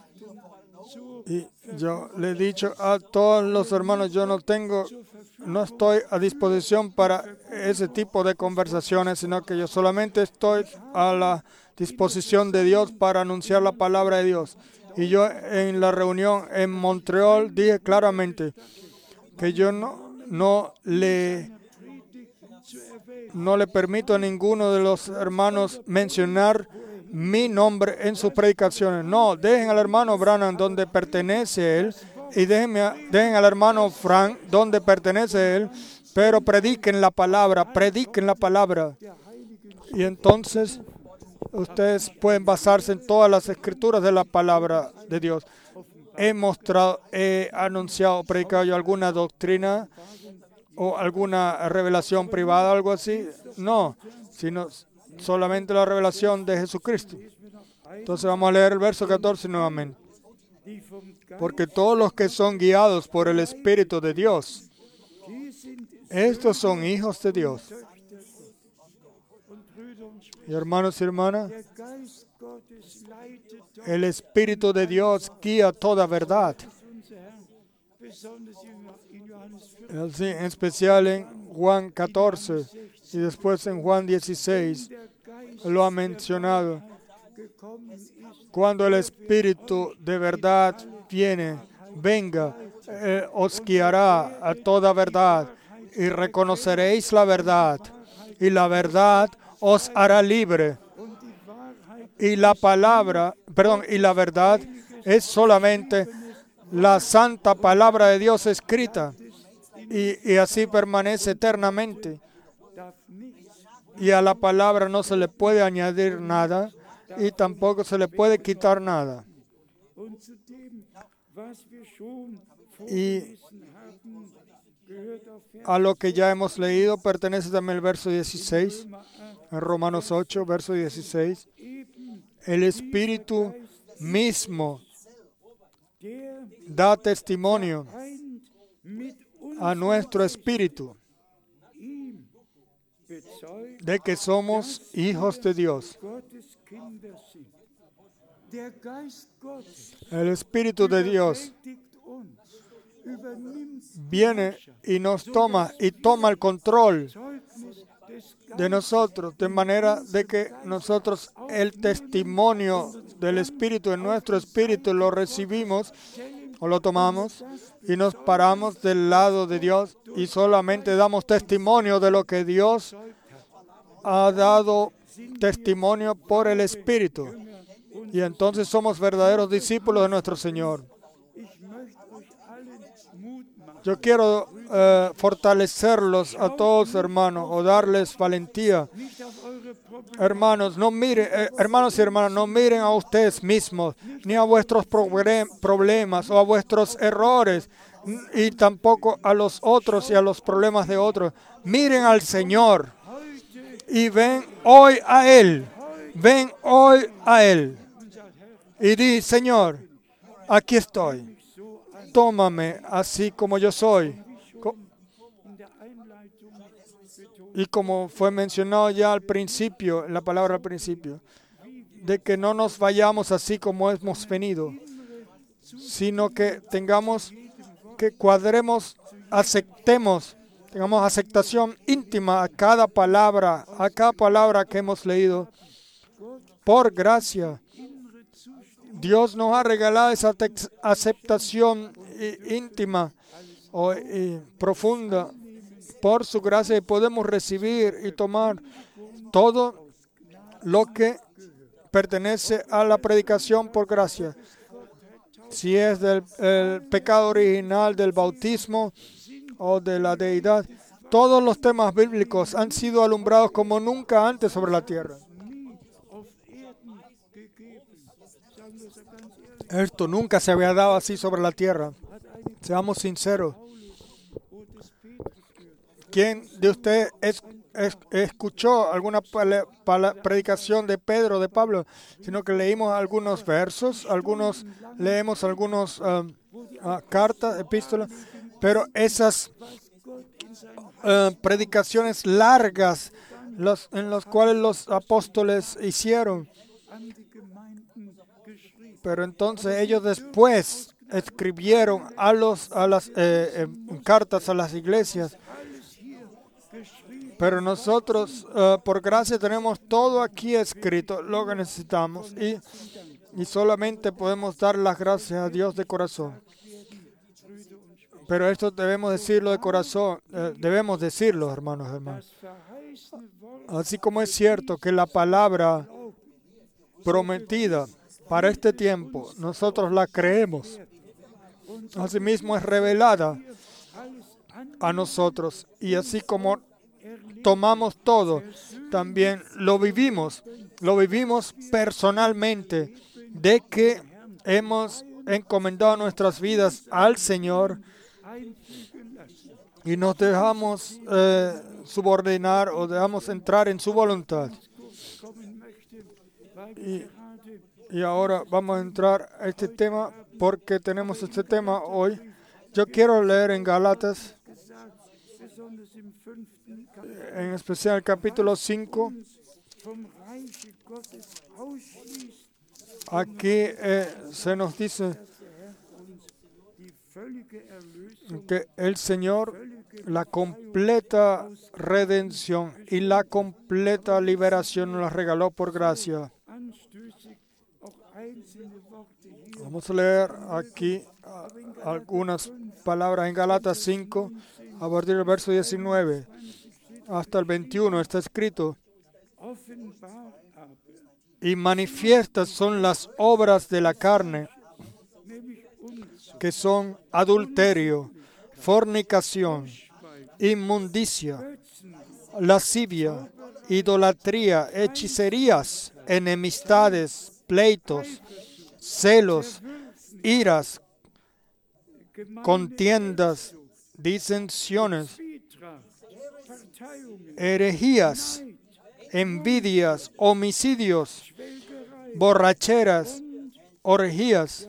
Y yo le he dicho a todos los hermanos, yo no estoy a disposición para ese tipo de conversaciones, sino que yo solamente estoy a la disposición de Dios para anunciar la palabra de Dios. Y yo en la reunión en Montreal dije claramente que yo no le permito a ninguno de los hermanos mencionar mi nombre en sus predicaciones. No, dejen al hermano Branham donde pertenece él y dejen al hermano Frank donde pertenece él, pero prediquen la palabra. Y entonces ustedes pueden basarse en todas las escrituras de la palabra de Dios. He anunciado, predicado yo alguna doctrina o alguna revelación privada, algo así. No, sino solamente la revelación de Jesucristo. Entonces vamos a leer el verso 14 nuevamente. Porque todos los que son guiados por el Espíritu de Dios, estos son hijos de Dios. Y hermanos y hermanas, el Espíritu de Dios guía toda verdad. Así, en especial en Juan 14 y después en Juan 16 lo ha mencionado. Cuando el Espíritu de verdad venga, os guiará a toda verdad y reconoceréis la verdad, y la verdad os hará libre. Y la verdad es solamente la santa palabra de Dios escrita, y así permanece eternamente. Y a la palabra no se le puede añadir nada y tampoco se le puede quitar nada. Y a lo que ya hemos leído pertenece también el verso 16, en Romanos 8, verso 16. El Espíritu mismo da testimonio a nuestro espíritu de que somos hijos de Dios. El Espíritu de Dios viene y nos toma el control de nosotros, de manera de que nosotros el testimonio del Espíritu en nuestro espíritu lo recibimos o lo tomamos y nos paramos del lado de Dios y solamente damos testimonio de lo que Dios ha dado testimonio por el Espíritu. Y entonces somos verdaderos discípulos de nuestro Señor. Yo quiero fortalecerlos a todos, hermanos, o darles valentía. Hermanos y hermanas, no miren a ustedes mismos, ni a vuestros problemas o a vuestros errores, y tampoco a los otros y a los problemas de otros. Miren al Señor y ven hoy a Él. Ven hoy a Él. Y di, Señor, aquí estoy. Tómame así como yo soy. Y como fue mencionado ya al principio, en la palabra al principio, de que no nos vayamos así como hemos venido, sino que tengamos aceptación íntima a cada palabra que hemos leído. Por gracia, Dios nos ha regalado esa aceptación íntima y profunda por su gracia, y podemos recibir y tomar todo lo que pertenece a la predicación por gracia. Si es del pecado original del bautismo o de la deidad, Todos los temas bíblicos han sido alumbrados como nunca antes sobre la tierra. Esto nunca se había dado así sobre la tierra. Seamos sinceros. ¿Quién de ustedes escuchó alguna predicación de Pedro, de Pablo? Sino que leímos algunos versos, leemos algunas cartas, epístolas, pero esas predicaciones largas en las cuales los apóstoles hicieron. Pero entonces ellos después escribieron las cartas a las iglesias. Pero nosotros, por gracia, tenemos todo aquí escrito, lo que necesitamos. Y solamente podemos dar las gracias a Dios de corazón. Pero esto debemos decirlo de corazón, debemos decirlo, hermanos. Así como es cierto que la palabra prometida para este tiempo, nosotros la creemos. Asimismo es revelada a nosotros. Y así como tomamos todo, también lo vivimos personalmente, de que hemos encomendado nuestras vidas al Señor y nos dejamos subordinar o dejamos entrar en su voluntad. Y ahora vamos a entrar a este tema porque tenemos este tema hoy. Yo quiero leer en Gálatas, en especial el capítulo 5. Aquí se nos dice que el Señor, la completa redención y la completa liberación nos la regaló por gracia. Vamos a leer aquí algunas palabras en Gálatas 5, a partir del verso 19 hasta el 21. Está escrito: y manifiestas son las obras de la carne, que son adulterio, fornicación, inmundicia, lascivia, idolatría, hechicerías, enemistades, pleitos, celos, iras, contiendas, disensiones, herejías, envidias, homicidios, borracheras, orgías,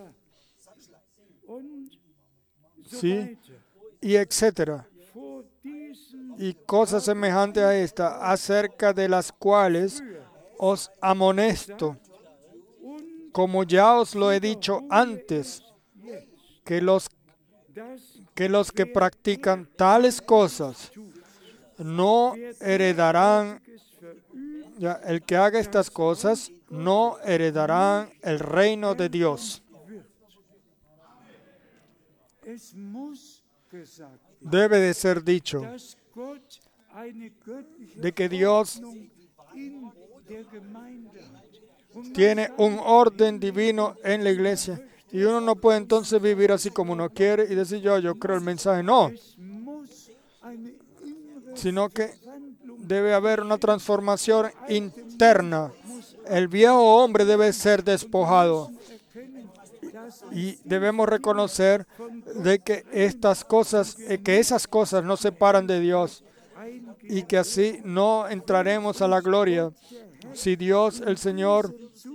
¿sí? Y etcétera. Y cosas semejantes a esta, acerca de las cuales os amonesto, como ya os lo he dicho antes, que los que practican tales cosas no heredarán, el que haga estas cosas no heredarán el reino de Dios. Debe de ser dicho de que Dios tiene un orden divino en la iglesia y uno no puede entonces vivir así como uno quiere y decir yo creo el mensaje. No, sino que debe haber una transformación interna. El viejo hombre debe ser despojado y debemos reconocer de que esas cosas nos separan de Dios y que así no entraremos a la gloria. Si Dios el Señor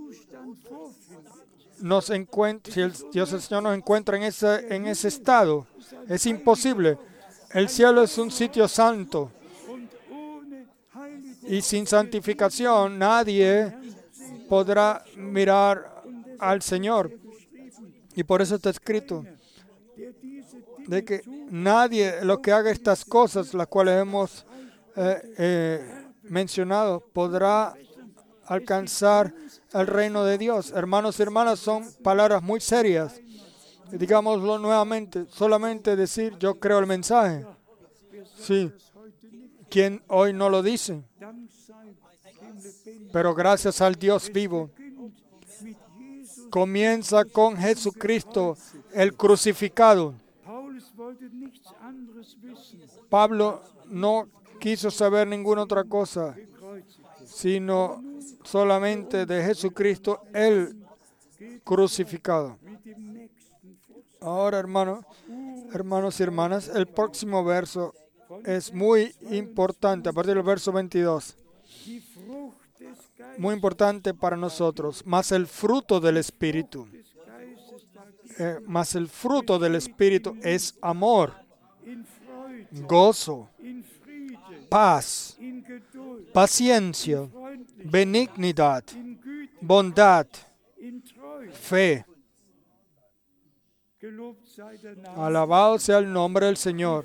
nos encuentra, nos encuentra en ese estado, es imposible. El cielo es un sitio santo y sin santificación nadie podrá mirar al Señor. Y por eso está escrito de que nadie, lo que haga estas cosas, las cuales hemos mencionado, podrá alcanzar el reino de Dios. Hermanos y hermanas, son palabras muy serias. Digámoslo nuevamente, solamente decir yo creo el mensaje. Sí, ¿quién hoy no lo dice? Pero gracias al Dios vivo. Comienza con Jesucristo, el crucificado. Pablo no quiso saber ninguna otra cosa, sino solamente de Jesucristo, el crucificado. Ahora, hermanos y hermanas, el próximo verso es muy importante, a partir del verso 22. Muy importante para nosotros. Mas el fruto del Espíritu. Mas el fruto del Espíritu es amor, gozo, paz, paciencia, benignidad, bondad, fe. Alabado sea el nombre del Señor.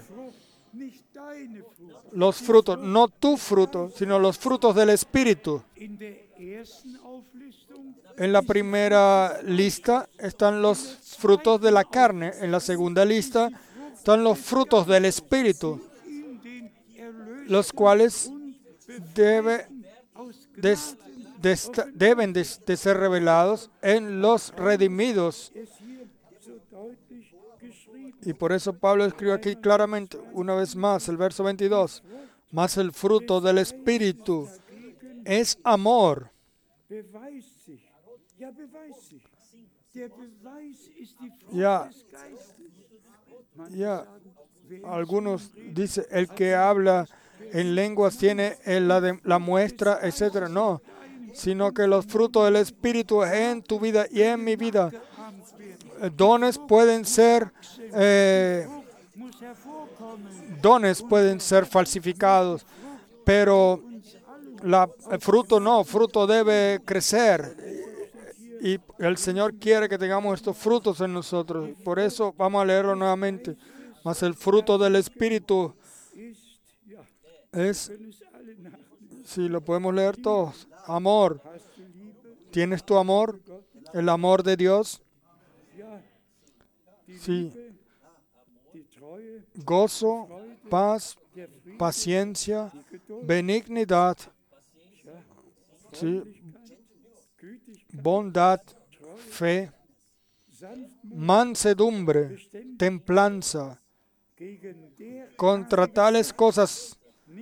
Los frutos, no tu fruto, sino los frutos del Espíritu. En la primera lista están los frutos de la carne. En la segunda lista están los frutos del Espíritu, los cuales deben de ser revelados en los redimidos. Y por eso Pablo escribe aquí claramente, una vez más, el verso 22. Mas el fruto del Espíritu es amor. Ya, algunos dicen, el que habla en lenguas tiene la muestra, etc. No, sino que los frutos del Espíritu en tu vida y en mi vida. Dones pueden ser falsificados, pero el fruto no, fruto debe crecer. Y el Señor quiere que tengamos estos frutos en nosotros. Por eso vamos a leerlo nuevamente. Mas el fruto del Espíritu es, si lo podemos leer todos, amor. ¿Tienes tu amor? ¿El amor de Dios? Sí. Gozo, paz, paciencia, benignidad, sí, bondad, fe, mansedumbre, templanza. Contra tales cosas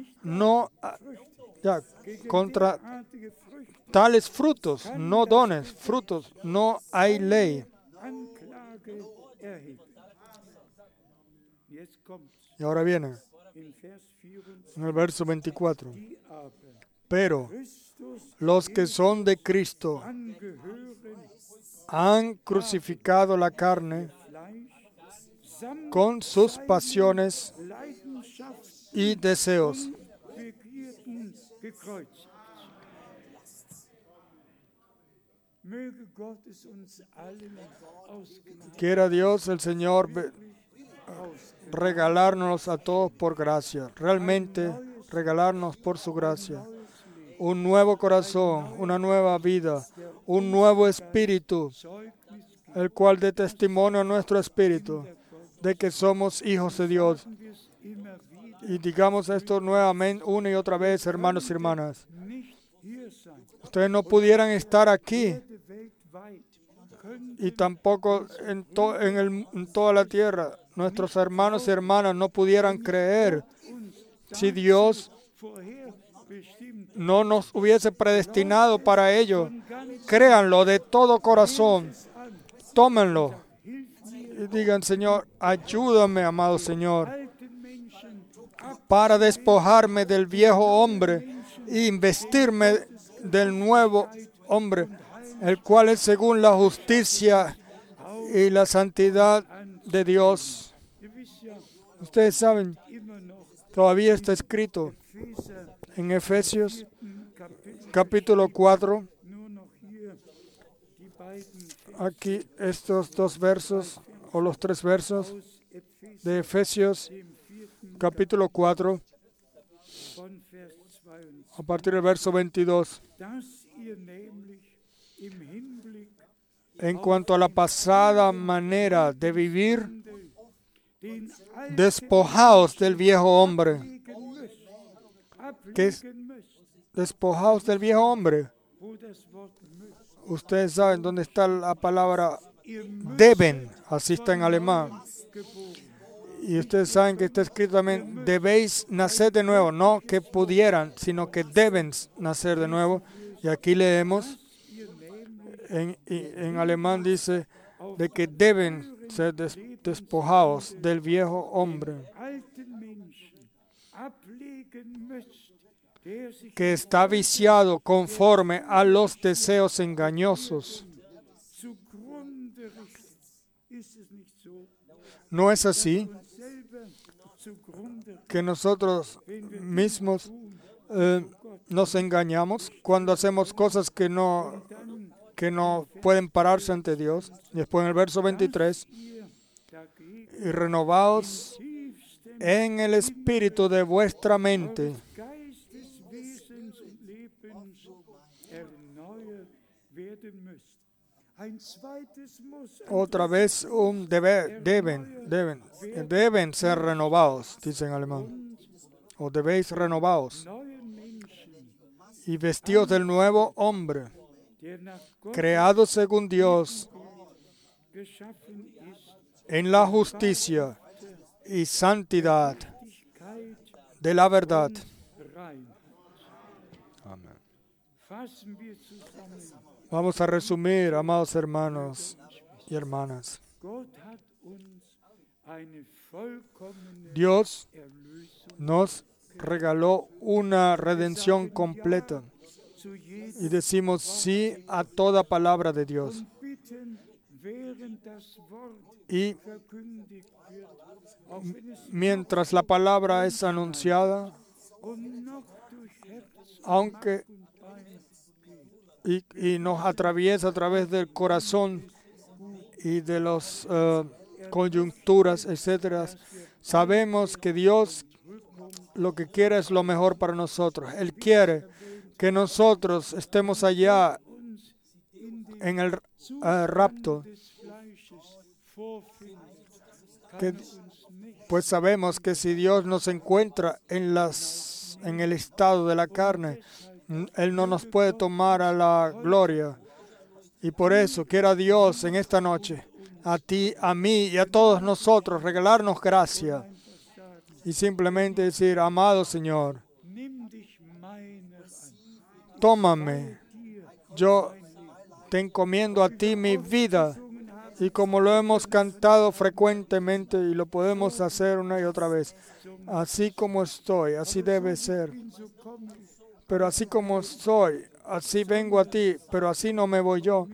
contra tales frutos, no dones, frutos, no hay ley. Y ahora viene en el verso 24. Pero los que son de Cristo han crucificado la carne con sus pasiones y deseos. Quiera Dios, el Señor, regalarnos a todos por gracia, realmente regalarnos por su gracia. Un nuevo corazón, una nueva vida, un nuevo espíritu, el cual dé testimonio a nuestro espíritu de que somos hijos de Dios. Y digamos esto nuevamente, una y otra vez, hermanos y hermanas. Ustedes no pudieran estar aquí y tampoco en toda la tierra. Nuestros hermanos y hermanas no pudieran creer si Dios no nos hubiese predestinado para ello. Créanlo de todo corazón. Tómenlo. Y digan, Señor, ayúdame, amado Señor, para despojarme del viejo hombre y investirme del nuevo hombre, el cual es según la justicia y la santidad de Dios. Ustedes saben, todavía está escrito en Efesios capítulo 4, aquí estos dos versos, o los tres versos de Efesios capítulo 4, a partir del verso 22. En cuanto a la pasada manera de vivir, despojaos del viejo hombre. ¿Qué es? Despojaos del viejo hombre. Ustedes saben dónde está la palabra deben, así está en alemán. Y ustedes saben que está escrito también, debéis nacer de nuevo, no que pudieran, sino que deben nacer de nuevo. Y aquí leemos, en alemán dice, de que deben ser despojados del viejo hombre, que está viciado conforme a los deseos engañosos. ¿No es así que nosotros mismos nos engañamos cuando hacemos cosas que no pueden pararse ante Dios? Y después en el verso 23, y renovaos en el espíritu de vuestra mente. Otra vez un deben ser renovados, dice en alemán. O debéis renovaos. Y vestidos del nuevo hombre, creado según Dios, en la justicia y santidad de la verdad. Amén. Vamos a resumir, amados hermanos y hermanas. Dios nos regaló una redención completa y decimos sí a toda palabra de Dios. Y mientras la palabra es anunciada, aunque y nos atraviesa a través del corazón y de las coyunturas, etcétera, sabemos que Dios lo que quiere es lo mejor para nosotros. Él quiere que nosotros estemos allá en el rapto, pues sabemos que si Dios nos encuentra en el estado de la carne, Él no nos puede tomar a la gloria. Y por eso quiera Dios en esta noche, a ti, a mí y a todos nosotros, regalarnos gracia y simplemente decir, amado Señor, tómame, yo te encomiendo a ti mi vida. Y como lo hemos cantado frecuentemente y lo podemos hacer una y otra vez, así como estoy, así debe ser. Pero así como soy, así vengo a ti, pero así no me voy yo.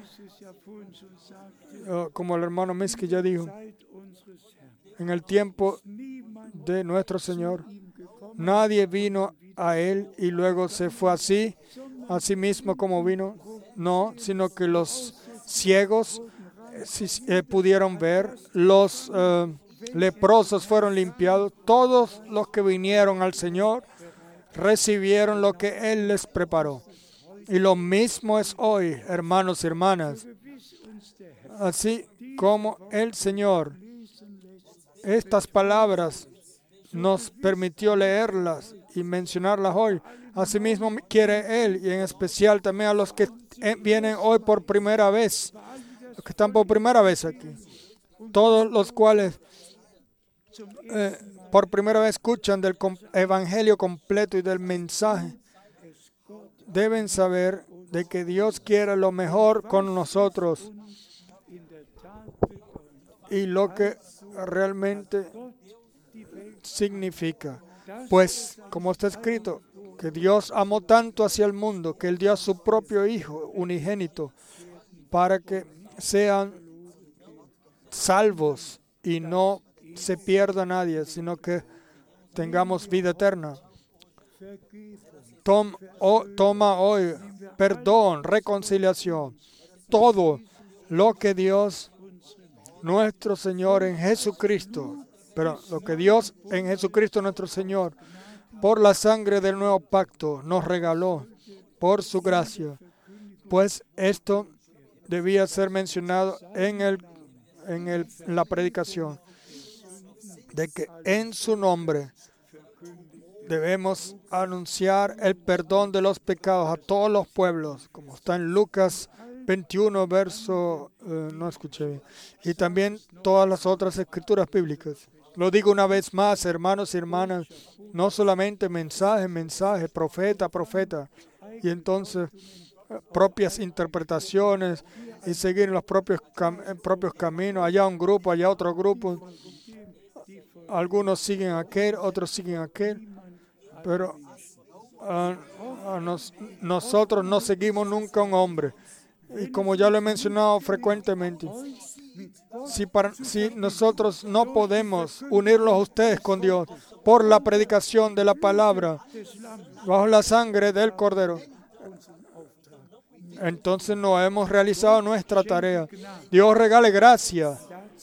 Como el hermano Miski ya dijo, en el tiempo de nuestro Señor, nadie vino a Él y luego se fue así mismo como vino. No, sino que los ciegos pudieron ver, los leprosos fueron limpiados, todos los que vinieron al Señor recibieron lo que Él les preparó. Y lo mismo es hoy, hermanos y hermanas. Así como el Señor, estas palabras nos permitió leerlas y mencionarlas hoy, asimismo quiere Él, y en especial también a los que vienen hoy por primera vez, los que están por primera vez aquí, todos los cuales por primera vez escuchan del evangelio completo y del mensaje, deben saber de que Dios quiere lo mejor con nosotros y lo que realmente significa. Pues, como está escrito, que Dios amó tanto hacia el mundo que Él dio a su propio Hijo unigénito para que sean salvos y no se pierda nadie, sino que tengamos vida eterna. Toma hoy perdón, reconciliación, todo lo que Dios, nuestro Señor en Jesucristo, pero lo que Dios en Jesucristo nuestro Señor, por la sangre del nuevo pacto, nos regaló por su gracia. Pues esto debía ser mencionado en la predicación, de que en su nombre debemos anunciar el perdón de los pecados a todos los pueblos, como está en Lucas 21, verso, no escuché bien, y también todas las otras escrituras bíblicas. Lo digo una vez más, hermanos y hermanas, no solamente mensaje, profeta, y entonces propias interpretaciones y seguir los propios caminos, allá un grupo, allá otro grupo. Algunos siguen aquel, otros siguen aquel, pero nosotros no seguimos nunca a un hombre. Y como ya lo he mencionado frecuentemente, si nosotros no podemos unirlos a ustedes con Dios por la predicación de la palabra, bajo la sangre del Cordero, entonces no hemos realizado nuestra tarea. Dios regale gracia.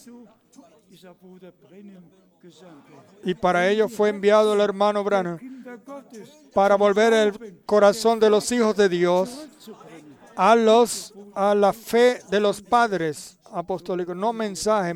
Y para ello fue enviado el hermano Branham, para volver el corazón de los hijos de Dios a la fe de los padres apostólicos. No mensaje.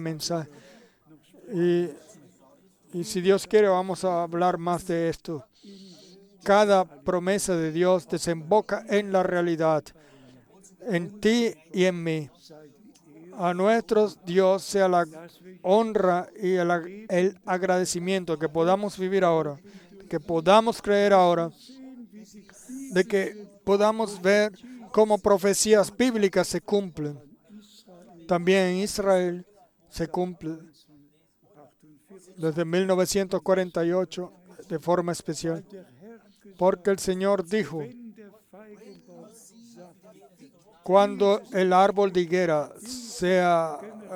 Y si Dios quiere, vamos a hablar más de esto. Cada promesa de Dios desemboca en la realidad, en ti y en mí. A nuestro Dios sea la honra y el agradecimiento, que podamos vivir ahora, que podamos creer ahora, de que podamos ver cómo profecías bíblicas se cumplen. También en Israel se cumple desde 1948 de forma especial, porque el Señor dijo: cuando el árbol de higuera sea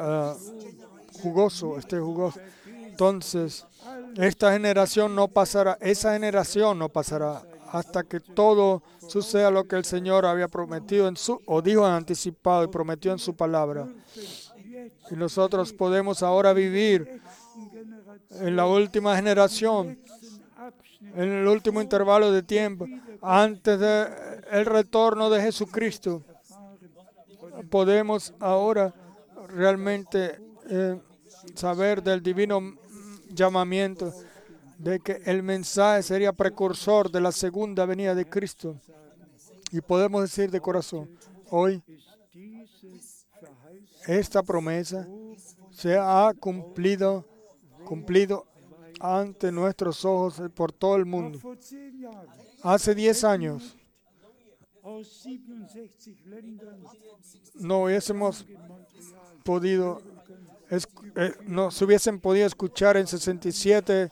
esté jugoso, entonces esa generación no pasará hasta que todo suceda lo que el Señor había prometido o dijo en anticipado y prometió en su palabra. Y nosotros podemos ahora vivir en la última generación, en el último intervalo de tiempo, antes del retorno de Jesucristo. Podemos ahora realmente saber del divino llamamiento, de que el mensaje sería precursor de la segunda venida de Cristo. Y podemos decir de corazón, hoy esta promesa se ha cumplido ante nuestros ojos por todo el mundo. Hace 10 años no hubiésemos podido, no se hubiesen podido escuchar en 67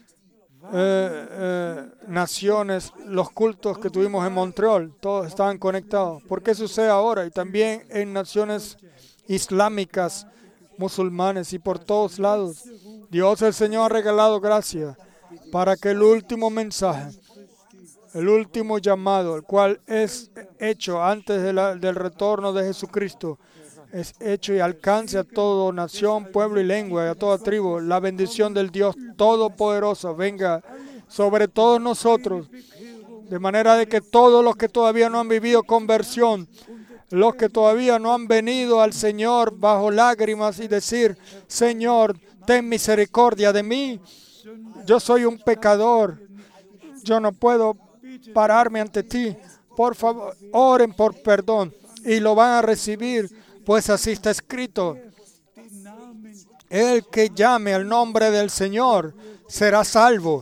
naciones los cultos que tuvimos en Montreal. Todos estaban conectados. ¿Por qué sucede ahora? Y también en naciones islámicas, musulmanes y por todos lados. Dios el Señor ha regalado gracia para que el último mensaje, el último llamado, el cual es hecho antes del retorno de Jesucristo, es hecho y alcance a toda nación, pueblo y lengua, y a toda tribu. La bendición del Dios Todopoderoso venga sobre todos nosotros, de manera de que todos los que todavía no han vivido conversión, los que todavía no han venido al Señor bajo lágrimas y decir: Señor, ten misericordia de mí, yo soy un pecador, yo no puedo pararme ante ti, por favor, oren por perdón, y lo van a recibir, pues así está escrito: el que llame al nombre del Señor será salvo.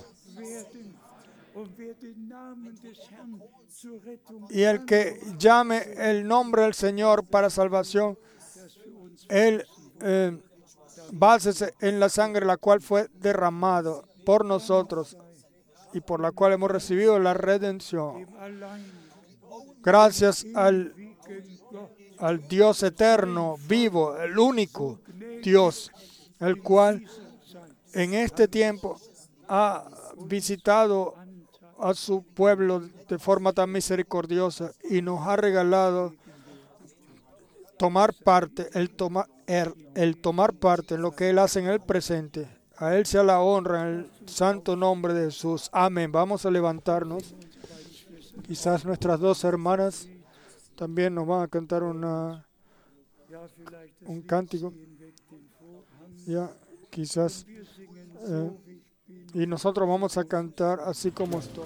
Y el que llame el nombre del Señor para salvación, él básese en la sangre la cual fue derramado por nosotros y por la cual hemos recibido la redención. Gracias al Dios eterno, vivo, el único Dios, el cual en este tiempo ha visitado a su pueblo de forma tan misericordiosa y nos ha regalado tomar parte, el tomar parte en lo que Él hace en el presente. A Él sea la honra en el santo nombre de Jesús. Amén. Vamos a levantarnos. Quizás nuestras dos hermanas también nos van a cantar un cántico. Ya, quizás. Y nosotros vamos a cantar así como estoy.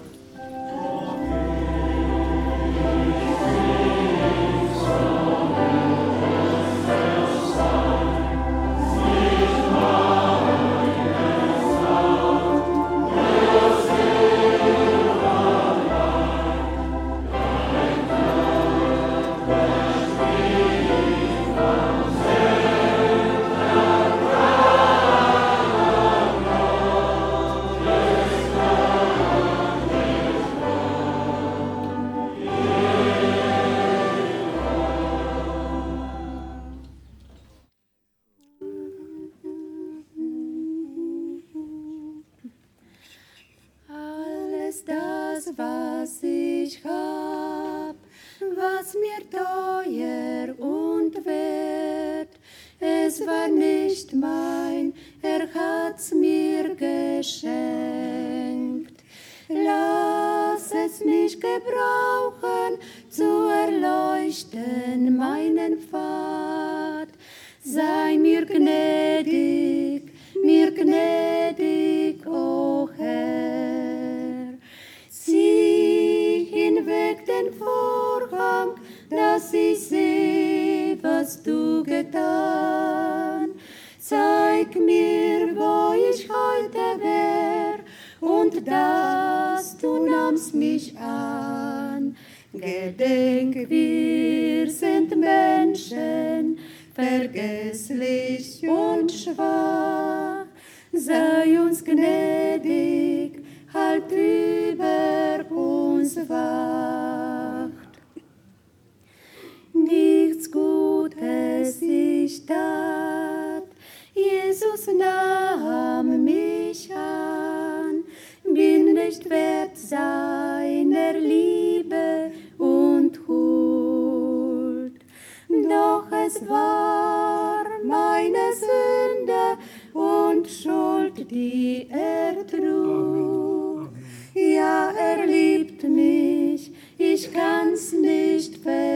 das, was ich hab, was mir teuer und wert. Es war nicht mein, hat's mir geschenkt. Lass es mich gebrauchen, zu erleuchten meinen Pfad. Sei mir gnädig, o Herr. Zieh hinweg den Vorhang, dass ich seh, was du getan. Zeig mir, wo ich heute wär, und dass du nahmst mich an. Gedenk, wir sind Menschen, vergesslich und schwach. Sei uns gnädig, halt über uns wacht. Nichts Gutes ich tat, Jesus nahm mich an, bin nicht wert seiner Liebe und Huld. Doch es war meine Sünde und Schuld, die er trug. Ja, er liebt mich, ich kann's nicht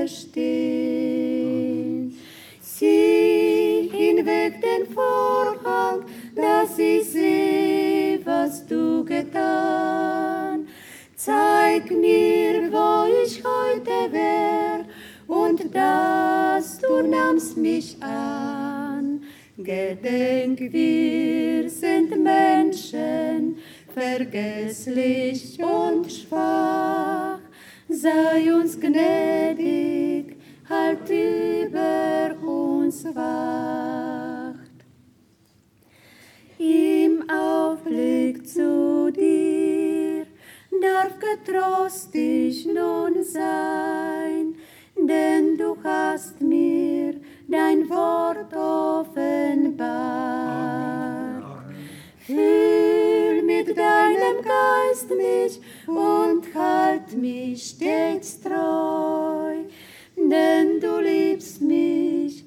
verstehen. Zieh hinweg den Vorhang, dass ich seh, was du getan. Zeig mir, wo ich heute wär, und dass du nahmst mich an. Gedenk, wir sind Menschen, vergesslich und schwach. Sei uns gnädig, halt über uns wacht. Im Aufblick zu dir darf getrost ich nun sein, denn du hast mir dein Wort offenbart. Füll mit deinem Geist mich und halt mich stets treu, denn du liebst mich,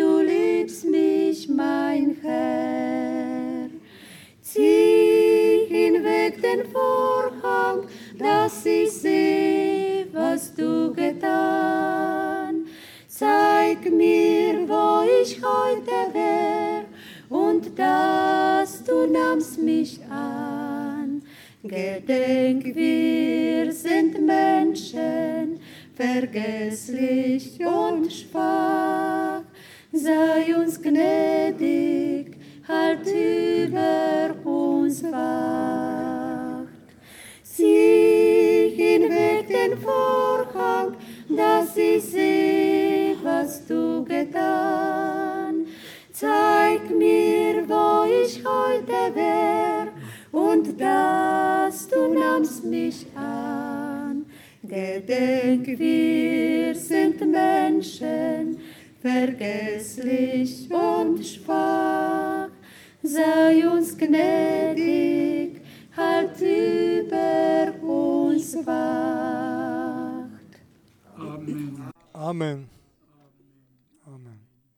mein Herr. Zieh hinweg den Vorhang, dass ich seh, was du getan. Zeig mir, wo ich heute wär, und dass du nahmst mich an. Gedenk, wir sind Menschen, vergesslich und schwach. Sei uns gnädig, halt über uns wacht. Zieh hinweg den Vorhang, dass ich seh, was du getan. Zeig mir, wo ich heute wär, und dass du nahmst mich an. Gedenk, wir sind Menschen, vergesslich und schwach. Sei uns gnädig, halt über uns wacht. Amen. Amen. Amen.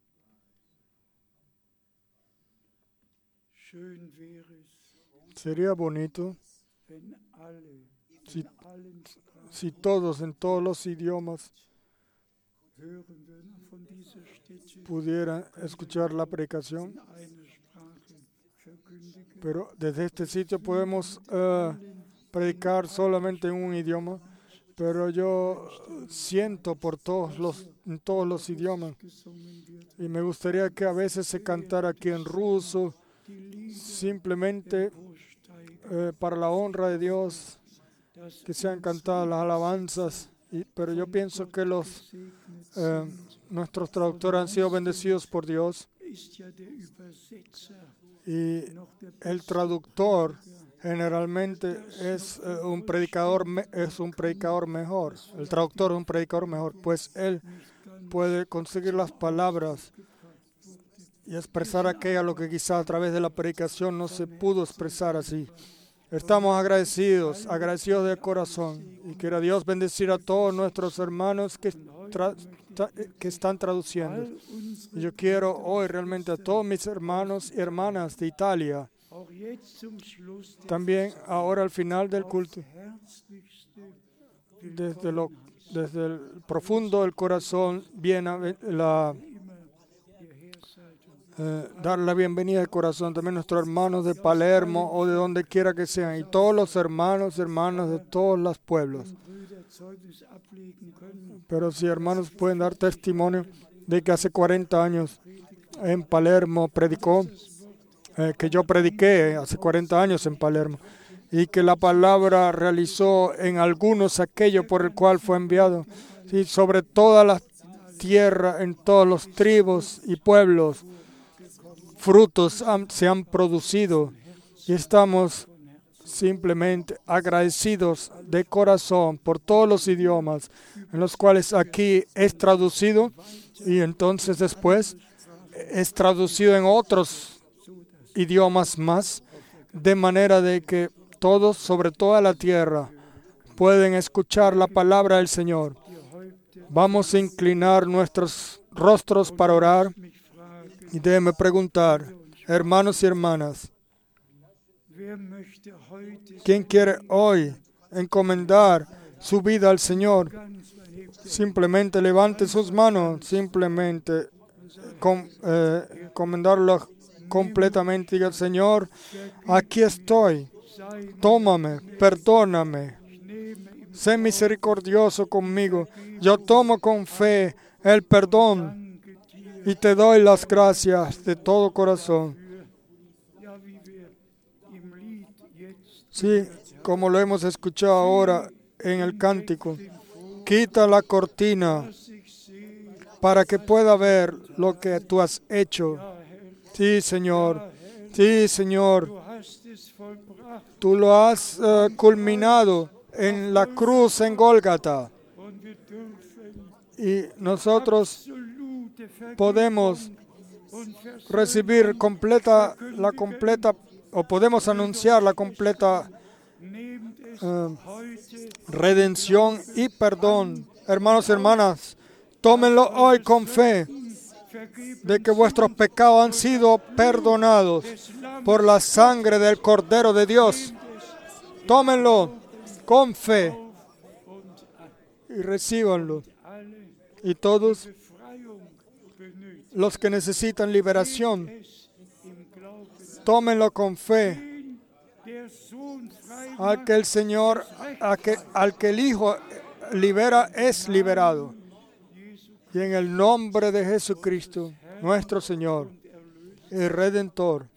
Schön wäre es, Sería bonito wenn alle si, in allen Sprachen si todos en todos los idiomas hören würden von dieser Stätte pudieran escuchar la predicación, in einer Sprache verkündigen. pero desde este sitio podemos predicar solamente en un idioma, pero yo siento por en todos los idiomas, Gesungen wird, y me gustaría que a veces se cantara aquí en ruso, die Lieder simplemente vorsteigen, para la honra de Dios, dass que sean cantadas las alabanzas, pero yo pienso que gesegnet nuestros traductores han sido bendecidos por Dios, ist ja der Übersetzer y noch der el traductor generalmente es un predicador mejor. El traductor es un predicador mejor, pues él puede conseguir las palabras y expresar aquello lo que quizá a través de la predicación no se pudo expresar así. Estamos agradecidos de corazón. Y quiera Dios bendecir a todos nuestros hermanos que están traduciendo. Y yo quiero hoy realmente a todos mis hermanos y hermanas de Italia, también ahora al final del culto, desde el profundo del corazón, dar la bienvenida de corazón también a nuestros hermanos de Palermo o de donde quiera que sean, y todos los hermanos y hermanas de todos los pueblos. Pero si hermanos pueden dar testimonio de que hace 40 años en Palermo predicó, que yo prediqué hace 40 años en Palermo, y que la palabra realizó en algunos aquello por el cual fue enviado, ¿sí? Sobre toda la tierra, en todos los tribus y pueblos, frutos se han producido, y estamos simplemente agradecidos de corazón por todos los idiomas en los cuales aquí es traducido, y entonces después es traducido en otros idiomas más, de manera de que todos sobre toda la tierra pueden escuchar la palabra del Señor. Vamos a inclinar nuestros rostros para orar, y déjenme preguntar, hermanos y hermanas, ¿quién quiere hoy encomendar su vida al Señor? Simplemente levante sus manos, simplemente encomendarlo completamente. Diga, Señor, aquí estoy, tómame, perdóname, sé misericordioso conmigo. Yo tomo con fe el perdón y te doy las gracias de todo corazón. Sí, como lo hemos escuchado ahora en el cántico, quita la cortina para que pueda ver lo que tú has hecho. Sí, Señor. Sí, Señor. Tú lo has culminado en la cruz en Gólgata. Y nosotros podemos recibir o podemos anunciar la completa redención y perdón. Hermanos y hermanas, tómenlo hoy con fe, de que vuestros pecados han sido perdonados por la sangre del Cordero de Dios. Tómenlo con fe y recíbanlo. Y todos los que necesitan liberación, tómenlo con fe. Al que el Señor, al que el Hijo libera, es liberado. Y en el nombre de Jesucristo, nuestro Señor y Redentor,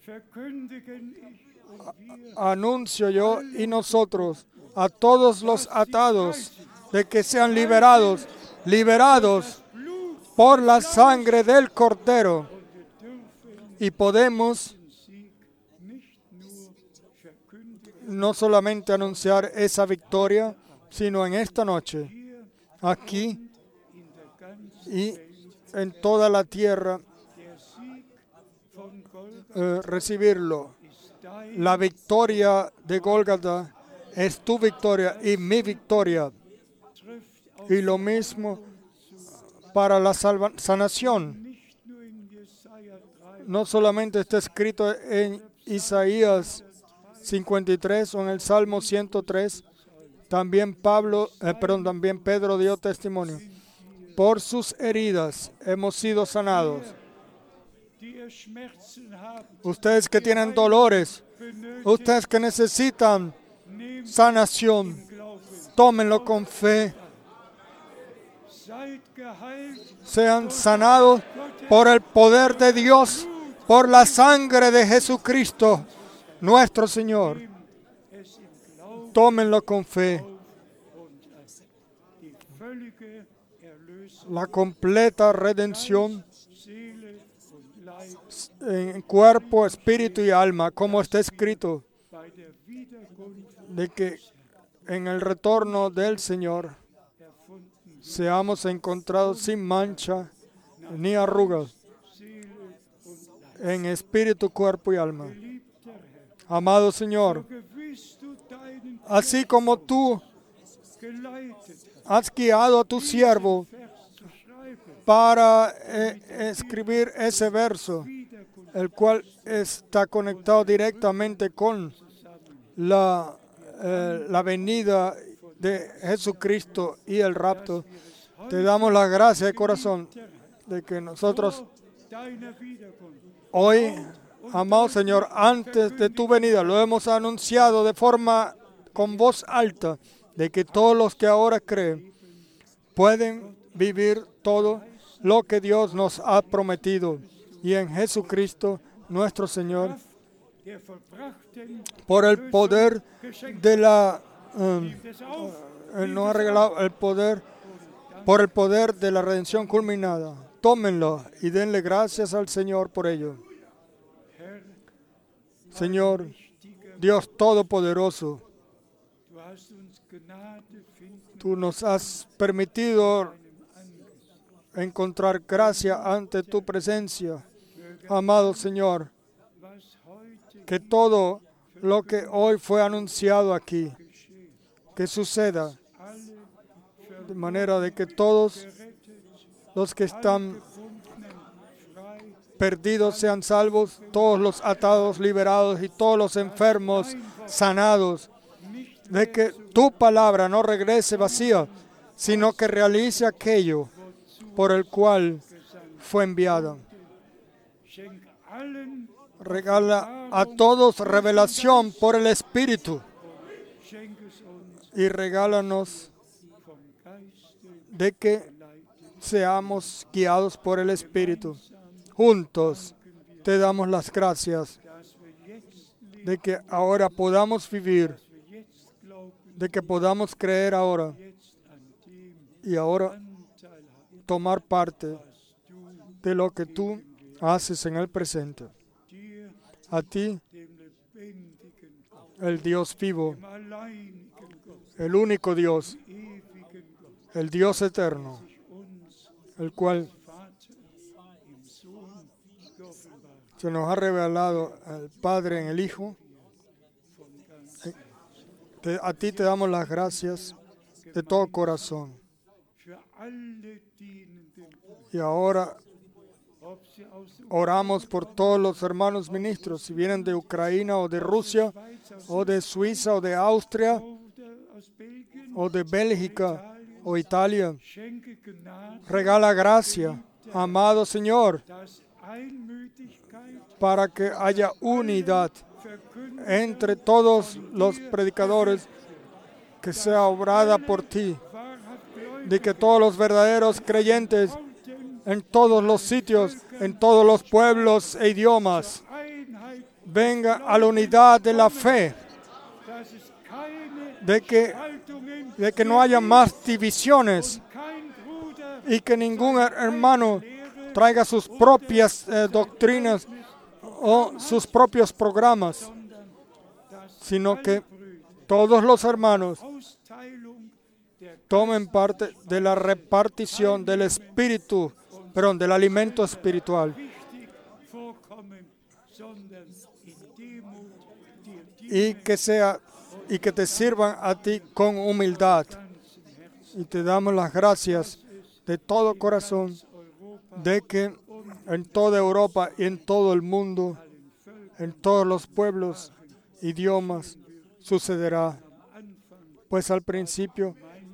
anuncio yo y nosotros a todos los atados de que sean liberados por la sangre del Cordero. Y podemos no solamente anunciar esa victoria, sino en esta noche, aquí y en toda la tierra, recibirlo. La victoria de Gólgata es tu victoria y mi victoria. Y lo mismo para la sanación. No solamente está escrito en Isaías 53 o en el Salmo 103, también Pedro dio testimonio. Por sus heridas hemos sido sanados. Ustedes que tienen dolores, ustedes que necesitan sanación, tómenlo con fe. Sean sanados por el poder de Dios, por la sangre de Jesucristo, nuestro Señor. Tómenlo con fe. La completa redención en cuerpo, espíritu y alma, como está escrito, de que en el retorno del Señor seamos encontrados sin mancha ni arrugas en espíritu, cuerpo y alma. Amado Señor, así como tú geleitet hast, has guiado a tu siervo Vers zu schreiben, para escribir ese verso, Wiederkunft el cual está conectado directamente con la venida de Jesucristo y el rapto. Te damos las gracias de corazón de que nosotros deiner Wiederkunft hoy, amado Señor, antes de tu venida, lo hemos anunciado de forma con voz alta, de que todos los que ahora creen pueden vivir todo lo que Dios nos ha prometido. Y en Jesucristo, nuestro Señor, der vollbrachten por el poder Geschenk de la... des Auf, Él nos ha regalado el poder, por el poder de la redención culminada. Tómenlo y denle gracias al Señor por ello. Herr, Señor, mächtiger, Dios Todopoderoso, du hast uns Gnade finden tú nos has permitido encontrar gracia ante tu presencia. Amado Señor, was heute que todo lo que hoy fue anunciado aquí, que suceda, alle de manera de que todos los que están Gefundenen frei, perdidos sean salvos, todos los atados liberados y todos los enfermos sanados, de que tu palabra no regrese vacía, sino que realice aquello por el cual fue enviada. schenk allen, Regala a todos revelación por el Espíritu schenk es uns y regálanos vom Geiste de que seamos guiados por el Espíritu. Juntos te damos las gracias dass wir jetzt leben, de que ahora podamos vivir, dass wir jetzt glauben, de que podamos creer ahora jetzt an dem y ahora Anteil haben, tomar parte du de lo que tú haces en el presente. dir, A ti, dem lebendigen Gott, el Dios vivo, dem alleinigen Gott, el único Dios, ewigen Gott, el Dios eterno, uns el cual Vater im Sohn geoffenbart se nos ha revelado al Padre en el Hijo. von ganz A ti te damos las gracias de todo corazón. für alle dienenden, Y ahora ob sie aus der oramos por todos los hermanos ministros, si vienen de Ucrania o de Rusia, Schweiz, aus o de Suiza o de Austria, oder aus Belgien, o de Bélgica o Italia. schenke Gnade, Regala gracia, amado Señor, dass Einmütigkeit para que haya unidad verkündet entre todos los predicadores, que sea obrada por ti, wahrhaft de que todos los verdaderos creyentes Gläubigen en todos los sitios, en todos los pueblos e idiomas, Einheit, venga a la unidad de la fe, dass es keine de Spaltungen que no haya más divisiones kein Bruder y que ningún hermano traiga sus propias doctrinas o sus propios programas, sino que todos los hermanos Austeilung der tomen parte de la repartición del espíritu, del alimento espiritual, wichtig vorkommen, sondern in Demut dir y que te sirvan a ti con humildad. Y te damos las gracias de todo corazón de que en toda Europa y en todo el mundo, en todos los pueblos, idiomas, sucederá. Pues al principio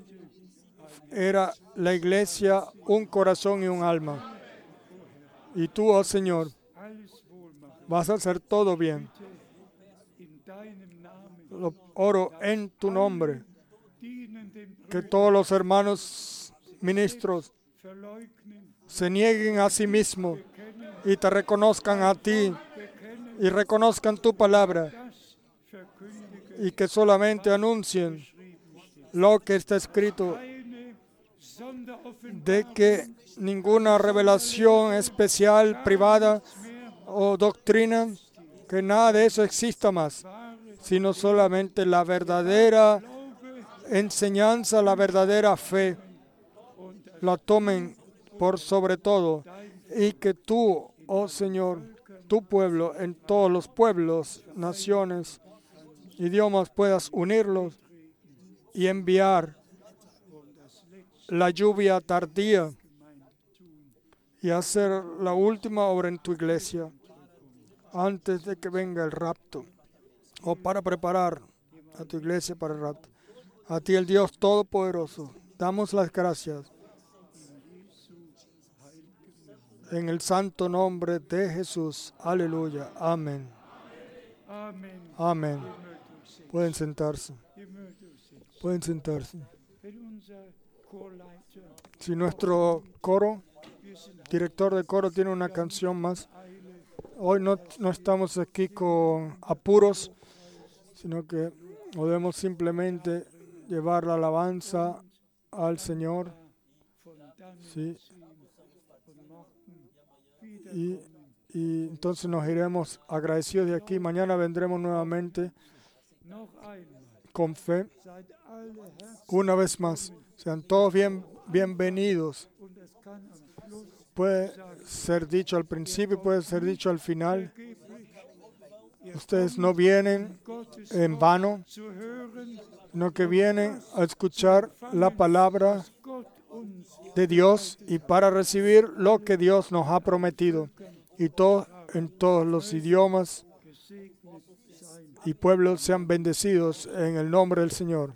era la iglesia un corazón y un alma. Y tú, oh Señor, alles Wohlmachen vas a hacer todo bien. in deinem Namen. Lo oro en tu nombre. Dienenden Que todos los hermanos ministros verleugnen, se nieguen a sí mismos y te reconozcan a ti y reconozcan tu palabra das verkündige y que solamente anuncien lo que está escrito, eine Sonderoffenbarung de que ninguna revelación especial, privada o doctrina, que nada de eso exista más, sino solamente la verdadera enseñanza, la verdadera fe, la tomen por sobre todo, y que tú, oh Señor, tu pueblo, en todos los pueblos, naciones, idiomas, puedas unirlos y enviar la lluvia tardía y hacer la última obra en tu iglesia antes de que venga el rapto, o para preparar a tu iglesia para el rapto. A ti, el Dios Todopoderoso, damos las gracias en el santo nombre de Jesús. Aleluya. Amén. Amen. Amén. Ihr mögt euch setzen. Pueden sentarse. Ihr mögt euch setzen. Pueden sentarse. Wenn unser Chorleiter, Si nuestro coro, wir sind director de coro, tiene una canción más, Eile, hoy no estamos aquí con apuros, sino que podemos simplemente llevar la alabanza al Señor, von dann sí, und morgen wieder y entonces nos iremos agradecidos de aquí. Mañana vendremos nuevamente noch einmal. con fe. Seid alle Herzen Una vez más, sean todos bienvenidos. und es kann am Schluss Puede ser dicho al principio, puede ser dicho al final. vergeblich Ustedes no vienen Gottes en vano, zu hören, sino que vienen a escuchar la palabra Gott uns de Dios y para recibir lo que Dios nos ha prometido. Y en todos los idiomas gesegnet sein. y pueblos sean bendecidos en el nombre del Señor.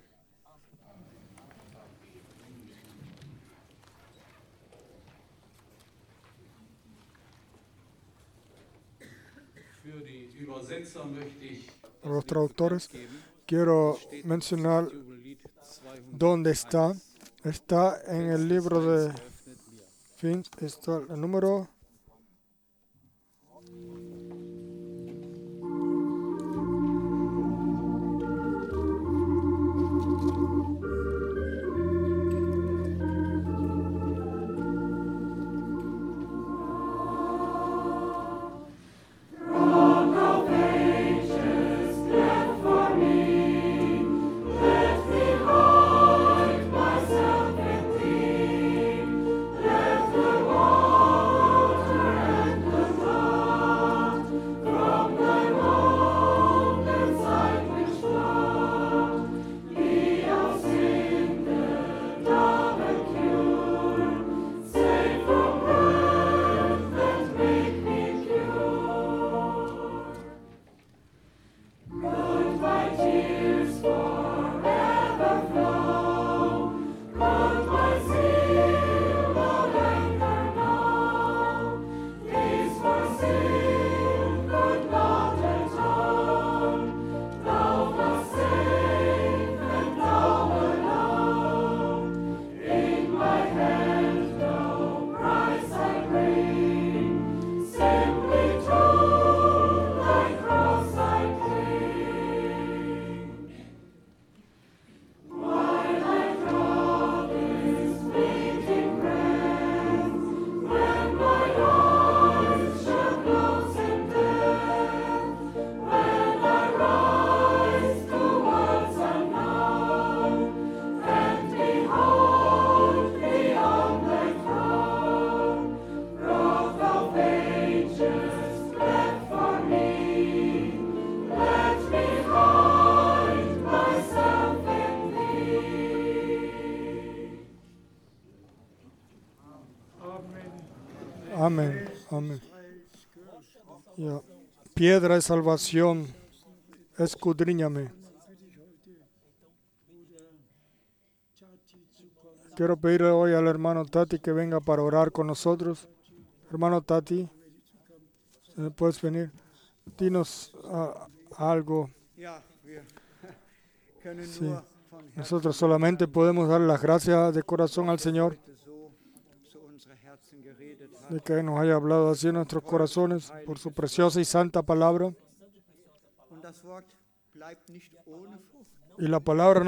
Für die Übersetzer möchte ich A los traductores quiero mencionar Jubellied 200 dónde está. Está en el libro de fin, está el número. Amén, amén. Ya. Piedra de salvación, escudriñame. Quiero pedirle hoy al hermano Tati que venga para orar con nosotros. Hermano Tati, ¿puedes venir? Dinos algo. Ja, wir können Sí. nur von Herzen Nosotros solamente podemos dar las gracias de corazón al Señor heute so zu unsere Herzen geredet hat. de que nos haya hablado así en nuestros corazones por su preciosa y santa palabra. Und das Wort bleibt nicht ohne Frucht. Y la palabra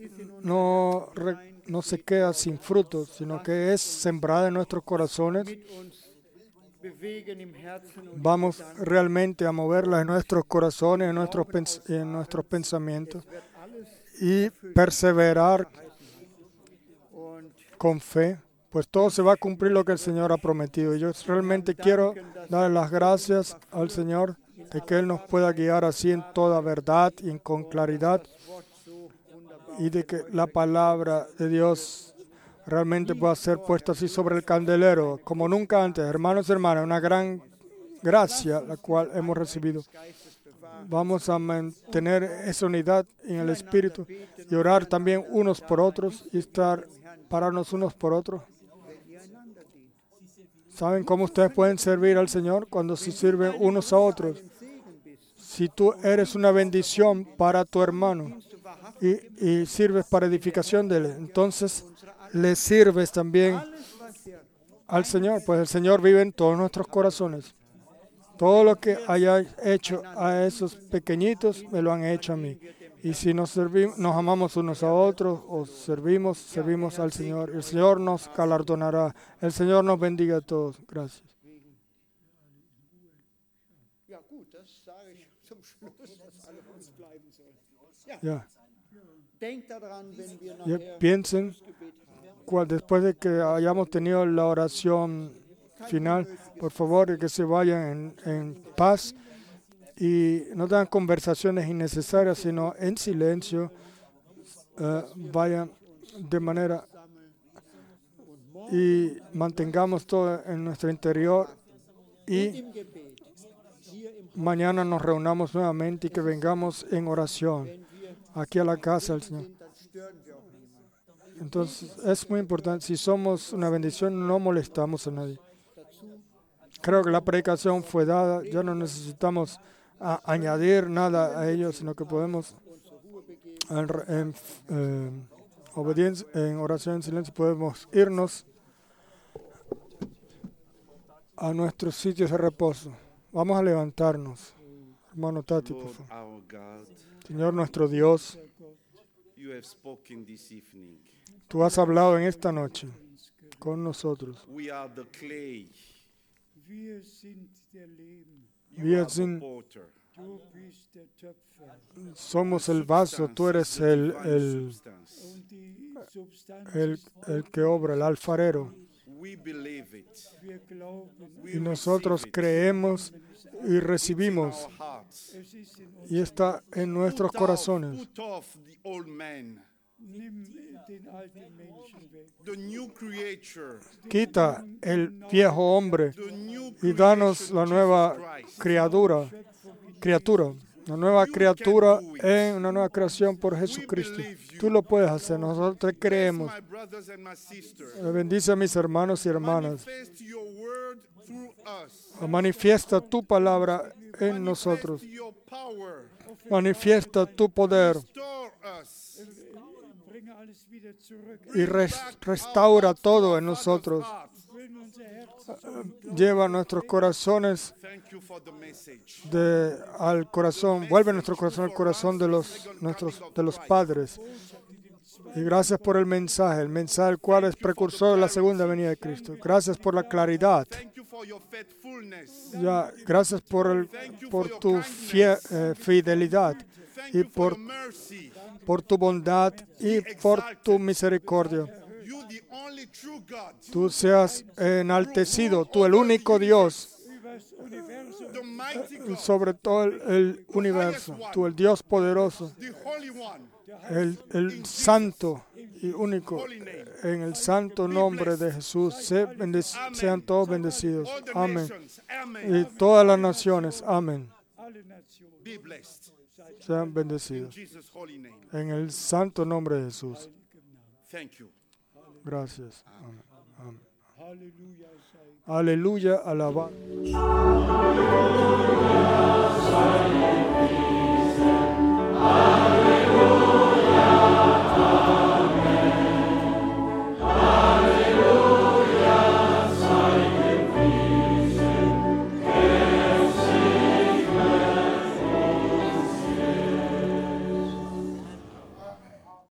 no se queda sin frutos, sino que es sembrada en nuestros corazones. Mit uns bewegen im Herzen und Vamos im Gedanken. realmente a moverla en nuestros corazones, en nuestros pensamientos Es wird alles y perseverar und con fe, pues todo se va a cumplir lo que el Señor ha prometido. Y yo realmente quiero dar las gracias al Señor de que Él nos pueda guiar así en toda verdad y con claridad. das Wort so wunderbar y de que la palabra de Dios realmente pueda ser puesta así sobre el candelero, como nunca antes. Hermanos y hermanas, una gran gracia la cual hemos recibido. Vamos a mantener esa unidad en el Espíritu y orar también unos por otros y pararnos unos por otros. ¿Saben cómo ustedes pueden servir al Señor? Cuando se sirven unos a otros. Si tú eres una bendición para tu hermano y sirves para edificación de él, entonces le sirves también al Señor, pues el Señor vive en todos nuestros corazones. Todo lo que haya hecho a esos pequeñitos, me lo han hecho a mí. Y si nos amamos unos a otros o servimos al Señor. El Señor nos galardonará. El Señor nos bendiga a todos. Gracias. Ya. Piensen, después de que hayamos tenido la oración final, por favor, que se vayan en paz y no tengan conversaciones innecesarias, sino en silencio. Vayan de manera y mantengamos todo en nuestro interior y mañana nos reunamos nuevamente y que vengamos en oración aquí a la casa del Señor. Entonces es muy importante, si somos una bendición no molestamos a nadie. Creo que la predicación fue dada, ya no necesitamos añadir nada a ello, sino que podemos obediencia, en oración en silencio, podemos irnos a nuestros sitios de reposo. Vamos a levantarnos. Hermano Tati, por favor. Señor nuestro Dios, tú has hablado en esta noche con nosotros. Somos el vaso, tú eres el que obra, el alfarero. Y nosotros creemos y recibimos. Y está en nuestros corazones. Quita el viejo hombre y danos la nueva criatura, la nueva criatura en una nueva creación por Jesucristo. Tú lo puedes hacer, nosotros te creemos. Bendice a mis hermanos y hermanas. Manifiesta tu palabra en nosotros. Manifiesta tu poder. Y restaura todo en nosotros. Lleva nuestros corazones al corazón, vuelve nuestro corazón al corazón de los padres. Y gracias por el mensaje el cual es precursor de la segunda venida de Cristo. Gracias por la claridad. Gracias por tu fidelidad y por tu bondad y por tu misericordia. Tú seas enaltecido, tú el único Dios sobre todo el universo, tú el Dios poderoso, el santo y único, en el santo nombre de Jesús, sean todos bendecidos. Amén. Y todas las naciones, amén. Sean bendecidos. En el santo nombre de Jesús. Gracias. Amén. Amén. Aleluya, alabado.